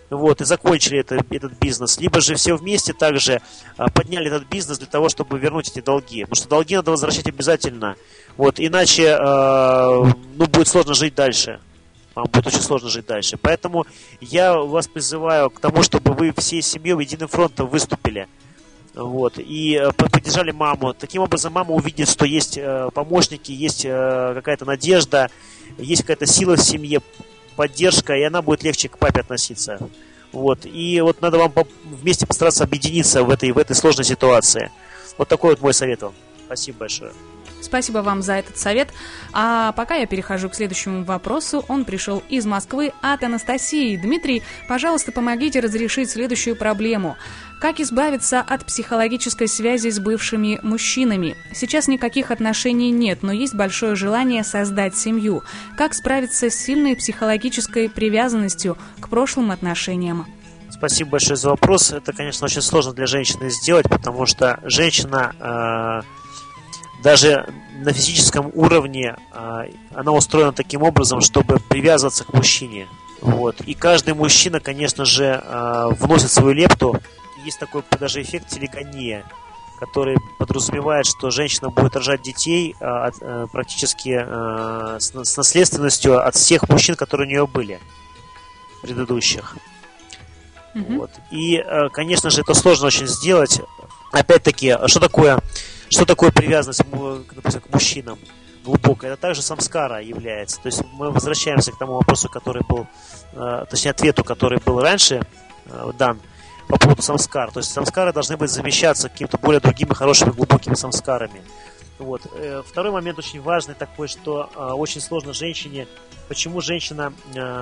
вот, и закончили это, этот бизнес, либо же все вместе также а, подняли этот бизнес для того, чтобы вернуть эти долги. Потому что долги надо возвращать обязательно, вот, иначе а, ну, будет сложно жить дальше. Вам будет очень сложно жить дальше. Поэтому я вас призываю к тому, чтобы вы всей семьей единым фронтом выступили. Вот, и поддержали маму. Таким образом, мама увидит, что есть э, помощники, есть э, какая-то надежда, есть какая-то сила в семье, поддержка, и она будет легче к папе относиться. Вот, и вот надо вам вместе постараться объединиться в этой, в этой сложной ситуации. Вот такой вот мой совет вам. Спасибо большое. Спасибо вам за этот совет. А пока я перехожу к следующему вопросу. Он пришел из Москвы от Анастасии. Дмитрий, пожалуйста, помогите разрешить следующую проблему. Как избавиться от психологической связи с бывшими мужчинами? Сейчас никаких отношений нет, но есть большое желание создать семью. Как справиться с сильной психологической привязанностью к прошлым отношениям? Спасибо большое за вопрос. Это, конечно, очень сложно для женщины сделать, потому что женщина... Э- Даже на физическом уровне а, она устроена таким образом, чтобы привязываться к мужчине. Вот. И каждый мужчина, конечно же, а, вносит свою лепту. Есть такой даже эффект телегония, который подразумевает, что женщина будет рожать детей а, от, а, практически а, с, с наследственностью от всех мужчин, которые у нее были, предыдущих. Mm-hmm. Вот. И, а, конечно же, это сложно очень сделать. Опять-таки, что такое... Что такое привязанность, допустим, к мужчинам глубокая? Это также самскара является. То есть мы возвращаемся к тому вопросу, который был, точнее, ответу, который был раньше дан по поводу самскар. То есть самскары должны быть замещаться какими-то более другими хорошими глубокими самскарами. Вот. Второй момент очень важный такой, что очень сложно женщине. Почему женщина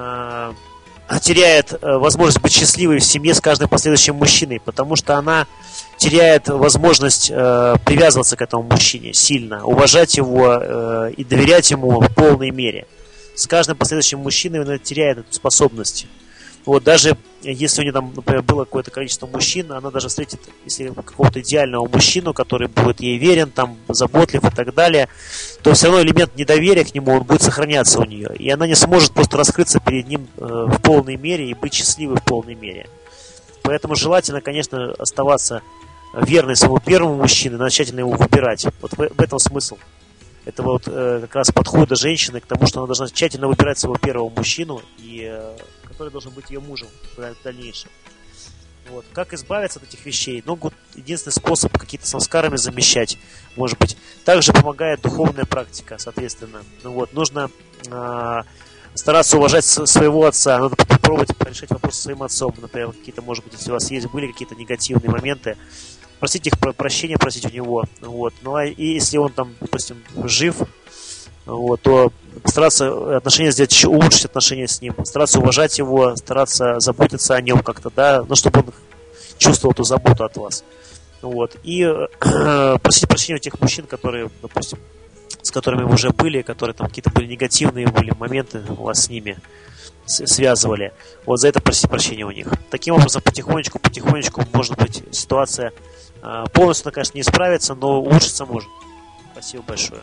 теряет возможность быть счастливой в семье с каждым последующим мужчиной? Потому что она теряет возможность э, привязываться к этому мужчине сильно, уважать его э, и доверять ему в полной мере. С каждым последующим мужчиной она теряет эту способность. Вот, даже если у нее там, например, было какое-то количество мужчин, она даже встретит, если какого-то идеального мужчину, который будет ей верен, там, заботлив и так далее, то все равно элемент недоверия к нему, он будет сохраняться у нее. И она не сможет просто раскрыться перед ним э, в полной мере и быть счастливой в полной мере. Поэтому желательно, конечно, оставаться верной своему первому мужчине, надо тщательно его выбирать. Вот в, в этом смысл. Это вот э, как раз подхода женщины к тому, что она должна тщательно выбирать своего первого мужчину, и, э, который должен быть ее мужем в дальнейшем. Вот. Как избавиться от этих вещей? Ну, вот, единственный способ какие-то самскарами замещать, может быть. Также помогает духовная практика, соответственно. Ну, вот, нужно э, стараться уважать своего отца, надо попробовать решить вопросы со своим отцом. Например, какие-то, может быть, если у вас есть, были какие-то негативные моменты, просить их прощения, просить у него. Вот. Ну, а и если он там, допустим, жив, вот, то стараться отношения сделать еще, улучшить отношения с ним, стараться уважать его, стараться заботиться о нем как-то, да, ну, чтобы он чувствовал эту заботу от вас. Вот. И э, просить прощения у тех мужчин, которые, допустим, с которыми вы уже были, которые там какие-то были негативные были моменты у вас с ними связывали. Вот за это просить прощения у них. Таким образом, потихонечку, потихонечку, может быть, ситуация э, полностью, конечно, не справится, но улучшиться может. Спасибо большое.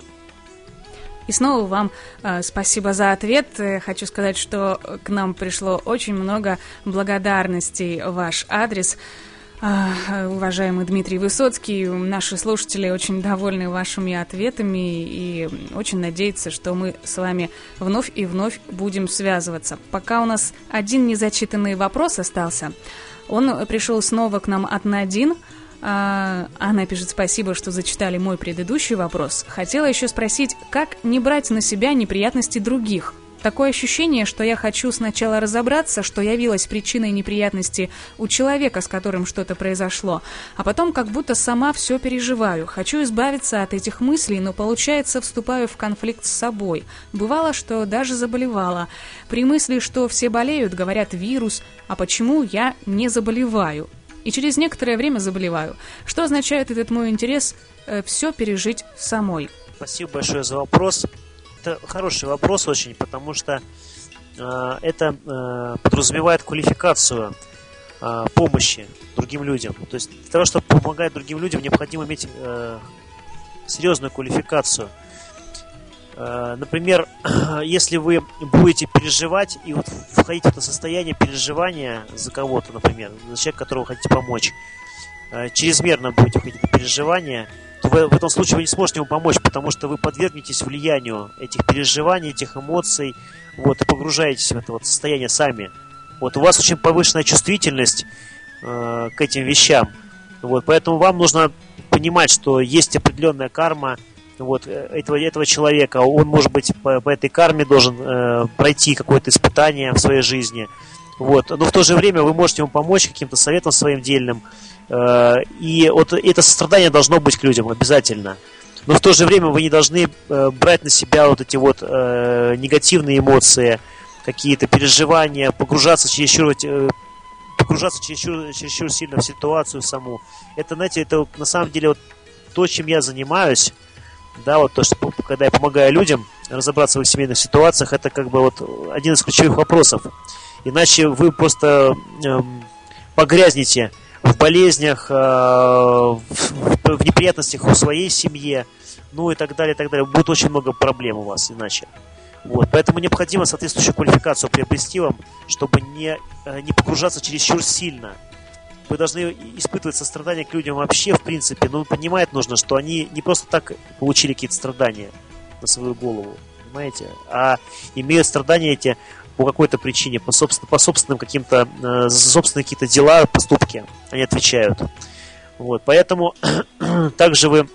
И снова вам э, спасибо за ответ. Хочу сказать, что к нам пришло очень много благодарностей в ваш адрес. Э, уважаемый Дмитрий Высоцкий, наши слушатели очень довольны вашими ответами и очень надеются, что мы с вами вновь и вновь будем связываться. Пока у нас один незачитанный вопрос остался. Он пришел снова к нам от Надин. Она пишет: спасибо, что зачитали мой предыдущий вопрос. Хотела еще спросить, как не брать на себя неприятности других? Такое ощущение, что я хочу сначала разобраться, что явилось причиной неприятности у человека, с которым что-то произошло, а потом как будто сама все переживаю. Хочу избавиться от этих мыслей, но получается вступаю в конфликт с собой. Бывало, что даже заболевала. При мысли, что все болеют, говорят вирус, а почему я не заболеваю? И через некоторое время заболеваю. Что означает этот мой интерес э, все пережить самой? Спасибо большое за вопрос. Это хороший вопрос очень, потому что э, это э, подразумевает квалификацию э, помощи другим людям. То есть для того, чтобы помогать другим людям, необходимо иметь э, серьезную квалификацию. Например, если вы будете переживать и вот входить в это состояние переживания за кого-то, например, за человека, которого вы хотите помочь, чрезмерно будете входить в переживания, то в, в этом случае вы не сможете ему помочь, потому что вы подвергнетесь влиянию этих переживаний, этих эмоций, вот, и погружаетесь в это вот состояние сами. Вот, у вас очень повышенная чувствительность э, к этим вещам. Вот, поэтому вам нужно понимать, что есть определенная карма вот, этого, этого человека. Он, может быть, по, по этой карме должен э, пройти какое-то испытание в своей жизни. Вот. Но в то же время вы можете ему помочь каким-то советом своим дельным. Э, и вот это сострадание должно быть к людям обязательно. Но в то же время вы не должны э, брать на себя вот эти вот э, негативные эмоции, какие-то переживания, погружаться чересчур, э, погружаться чересчур, чересчур сильно в ситуацию саму. Это, знаете, это на самом деле вот то, чем я занимаюсь. Да, вот то, что когда я помогаю людям разобраться в их семейных ситуациях, это как бы вот один из ключевых вопросов. Иначе вы просто эм, погрязнете в болезнях, э, в, в неприятностях в своей семье, ну и так далее, и так далее. Будет очень много проблем у вас иначе. Вот. Поэтому необходимо соответствующую квалификацию приобрести вам, чтобы не, не погружаться чересчур сильно. Вы должны испытывать сострадание к людям вообще, в принципе, но понимать нужно, что они не просто так получили какие-то страдания на свою голову, понимаете, а имеют страдания эти по какой-то причине, по, собствен, по собственным каким-то, э, за собственные какие-то дела, поступки, они отвечают. Вот, поэтому также вы,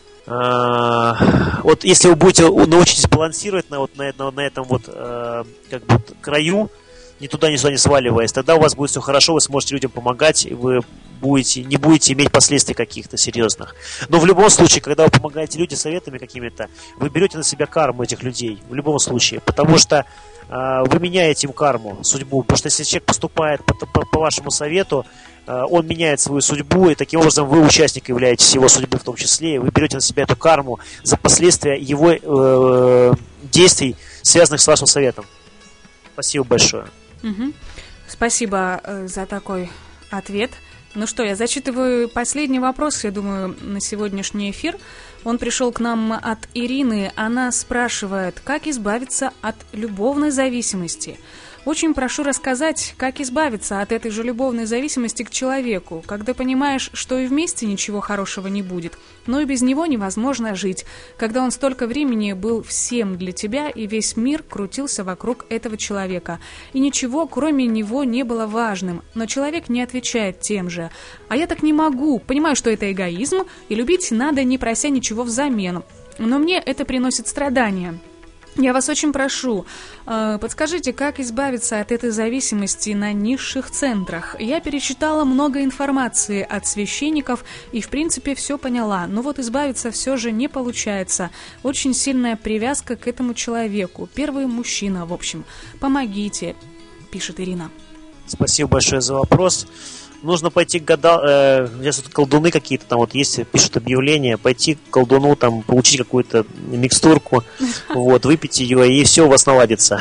э, вот если вы будете научитесь балансировать на, вот, на, на, на этом вот, э, как бы краю, ни туда, ни сюда не сваливаясь, тогда у вас будет все хорошо, вы сможете людям помогать, и вы будете, не будете иметь последствий каких-то серьезных. Но в любом случае, когда вы помогаете людям советами какими-то, вы берете на себя карму этих людей, в любом случае, потому что э, вы меняете им карму, судьбу, потому что если человек поступает по, по, по вашему совету, э, он меняет свою судьбу, и таким образом вы участник являетесь его судьбы в том числе, и вы берете на себя эту карму за последствия его э, действий, связанных с вашим советом. Спасибо большое. Угу. Спасибо э, за такой ответ. Ну что, я зачитываю последний вопрос, я думаю, на сегодняшний эфир. Он пришел к нам от Ирины. Она спрашивает, как избавиться от любовной зависимости. Очень прошу рассказать, как избавиться от этой же любовной зависимости к человеку, когда понимаешь, что и вместе ничего хорошего не будет, но и без него невозможно жить, когда он столько времени был всем для тебя, и весь мир крутился вокруг этого человека, и ничего, кроме него, не было важным, но человек не отвечает тем же. А я так не могу, понимаю, что это эгоизм, и любить надо, не прося ничего взамен, но мне это приносит страдания. Я вас очень прошу, э, подскажите, как избавиться от этой зависимости на низших центрах. Я перечитала много информации от священников и, в принципе, все поняла. Но вот избавиться все же не получается. Очень сильная привязка к этому человеку. Первый мужчина, в общем. Помогите, пишет Ирина. Спасибо большое за вопрос. Нужно пойти к гадал... Э, здесь вот колдуны какие-то там вот есть, пишут объявления, пойти к колдуну, там, получить какую-то микстурку, вот, выпить ее, и все у вас наладится.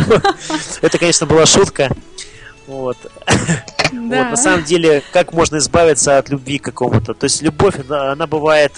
Это, конечно, была шутка. Вот. На самом деле, как можно избавиться от любви к какому-то? То есть любовь, она бывает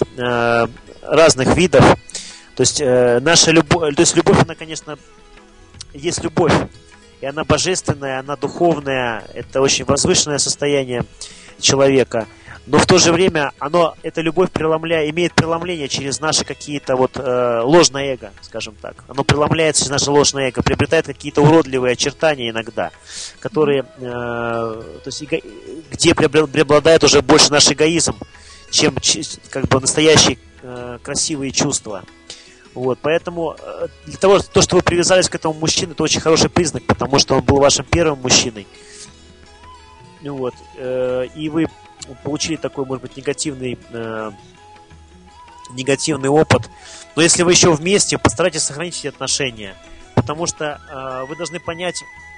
разных видов. То есть наша любовь, то есть любовь, она, конечно, есть любовь. И она божественная, она духовная, это очень возвышенное состояние человека. Но в то же время оно, эта любовь преломля, имеет преломление через наши какие-то вот э, ложное эго, скажем так. Оно преломляется через наше ложное эго, приобретает какие-то уродливые очертания иногда, которые, э, то есть, где преобладает уже больше наш эгоизм, чем как бы настоящие э, красивые чувства. Вот, поэтому для того, то, что вы привязались к этому мужчине, это очень хороший признак, потому что он был вашим первым мужчиной. Вот, э, и вы получили такой, может быть, негативный, э, негативный опыт. Но если вы еще вместе, постарайтесь сохранить эти отношения, потому что э, вы должны понять,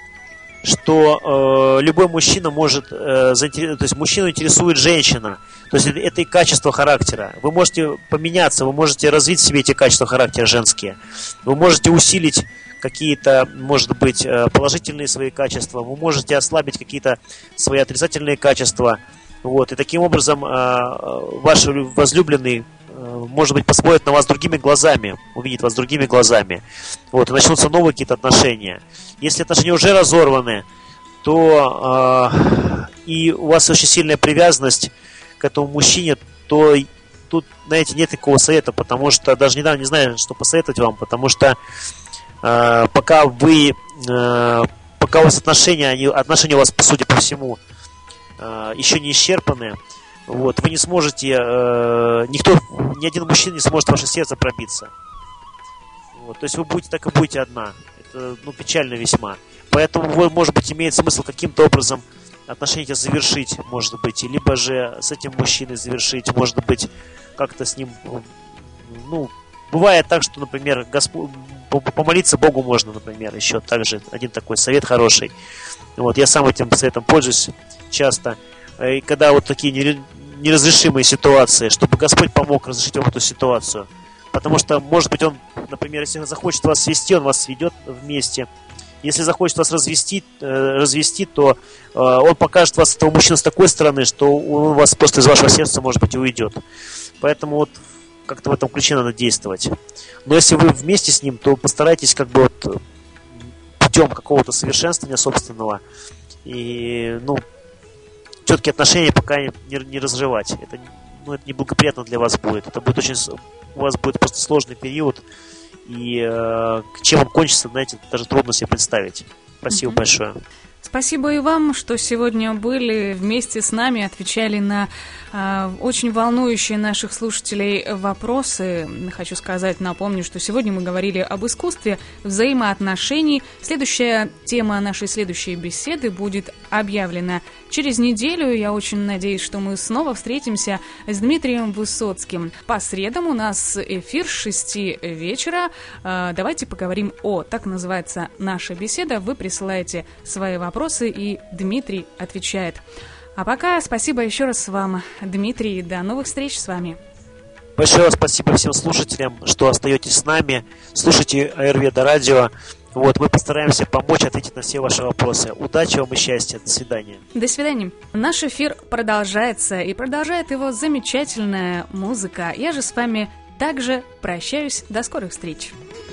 что э, любой мужчина может, э, заинтерес... то есть мужчину интересует женщина, то есть это, это и качество характера. Вы можете поменяться, вы можете развить в себе эти качества характера женские, вы можете усилить какие-то, может быть, положительные свои качества, вы можете ослабить какие-то свои отрицательные качества, вот, и таким образом э, ваш возлюбленный э, может быть, посмотрит на вас другими глазами, увидит вас другими глазами, вот, и начнутся новые какие-то отношения. Если отношения уже разорваны, то э, и у вас очень сильная привязанность к этому мужчине, то тут, знаете, нет никакого совета, потому что даже недавно не знаю, что посоветовать вам, потому что э, пока вы, э, пока у вас отношения, они, отношения у вас, по сути, по всему, э, еще не исчерпаны, вот, вы не сможете, э, никто, ни один мужчина не сможет в ваше сердце пробиться. Вот, то есть вы будете так и будете одна. Это, ну, печально весьма. Поэтому, вот, может быть, имеет смысл каким-то образом отношения эти завершить, может быть, либо же с этим мужчиной завершить, может быть, как-то с ним, ну, бывает так, что, например, Господь, помолиться Богу можно, например, еще также один такой совет хороший. Вот, я сам этим советом пользуюсь часто. И когда вот такие неразрешимые ситуации, чтобы Господь помог разрешить вам эту ситуацию. Потому что, может быть, Он, например, если Он захочет вас свести, Он вас сведет вместе. Если захочет вас развести, э, развести, то э, Он покажет вас, этого мужчину, с такой стороны, что он вас просто из вашего сердца, может быть, и уйдет. Поэтому вот как-то в этом ключе надо действовать. Но если вы вместе с ним, то постарайтесь как бы вот путем какого-то совершенствования собственного и, ну, четкие отношения пока не, не разрывать. Это, ну, это неблагоприятно для вас будет. Это будет очень, у вас будет просто сложный период. И э, чем он кончится, знаете, даже трудно себе представить. Спасибо mm-hmm. большое. Спасибо и вам, что сегодня были вместе с нами, отвечали на э, очень волнующие наших слушателей вопросы. Хочу сказать, напомню, что сегодня мы говорили об искусстве взаимоотношений. Следующая тема нашей следующей беседы будет объявлена через неделю. Я очень надеюсь, что мы снова встретимся с Дмитрием Высоцким. По средам у нас эфир с шести вечера. Э, давайте поговорим о, так называется наша беседа. Вы присылаете свои вопросы. Вопросы, и Дмитрий отвечает. А пока спасибо еще раз вам, Дмитрий. До новых встреч с вами. Большое спасибо всем слушателям, что остаетесь с нами. Слушайте Аюрведа радио. Вот, мы постараемся помочь ответить на все ваши вопросы. Удачи вам и счастья. До свидания. До свидания. Наш эфир продолжается, и продолжает его замечательная музыка. Я же с вами также прощаюсь. До скорых встреч.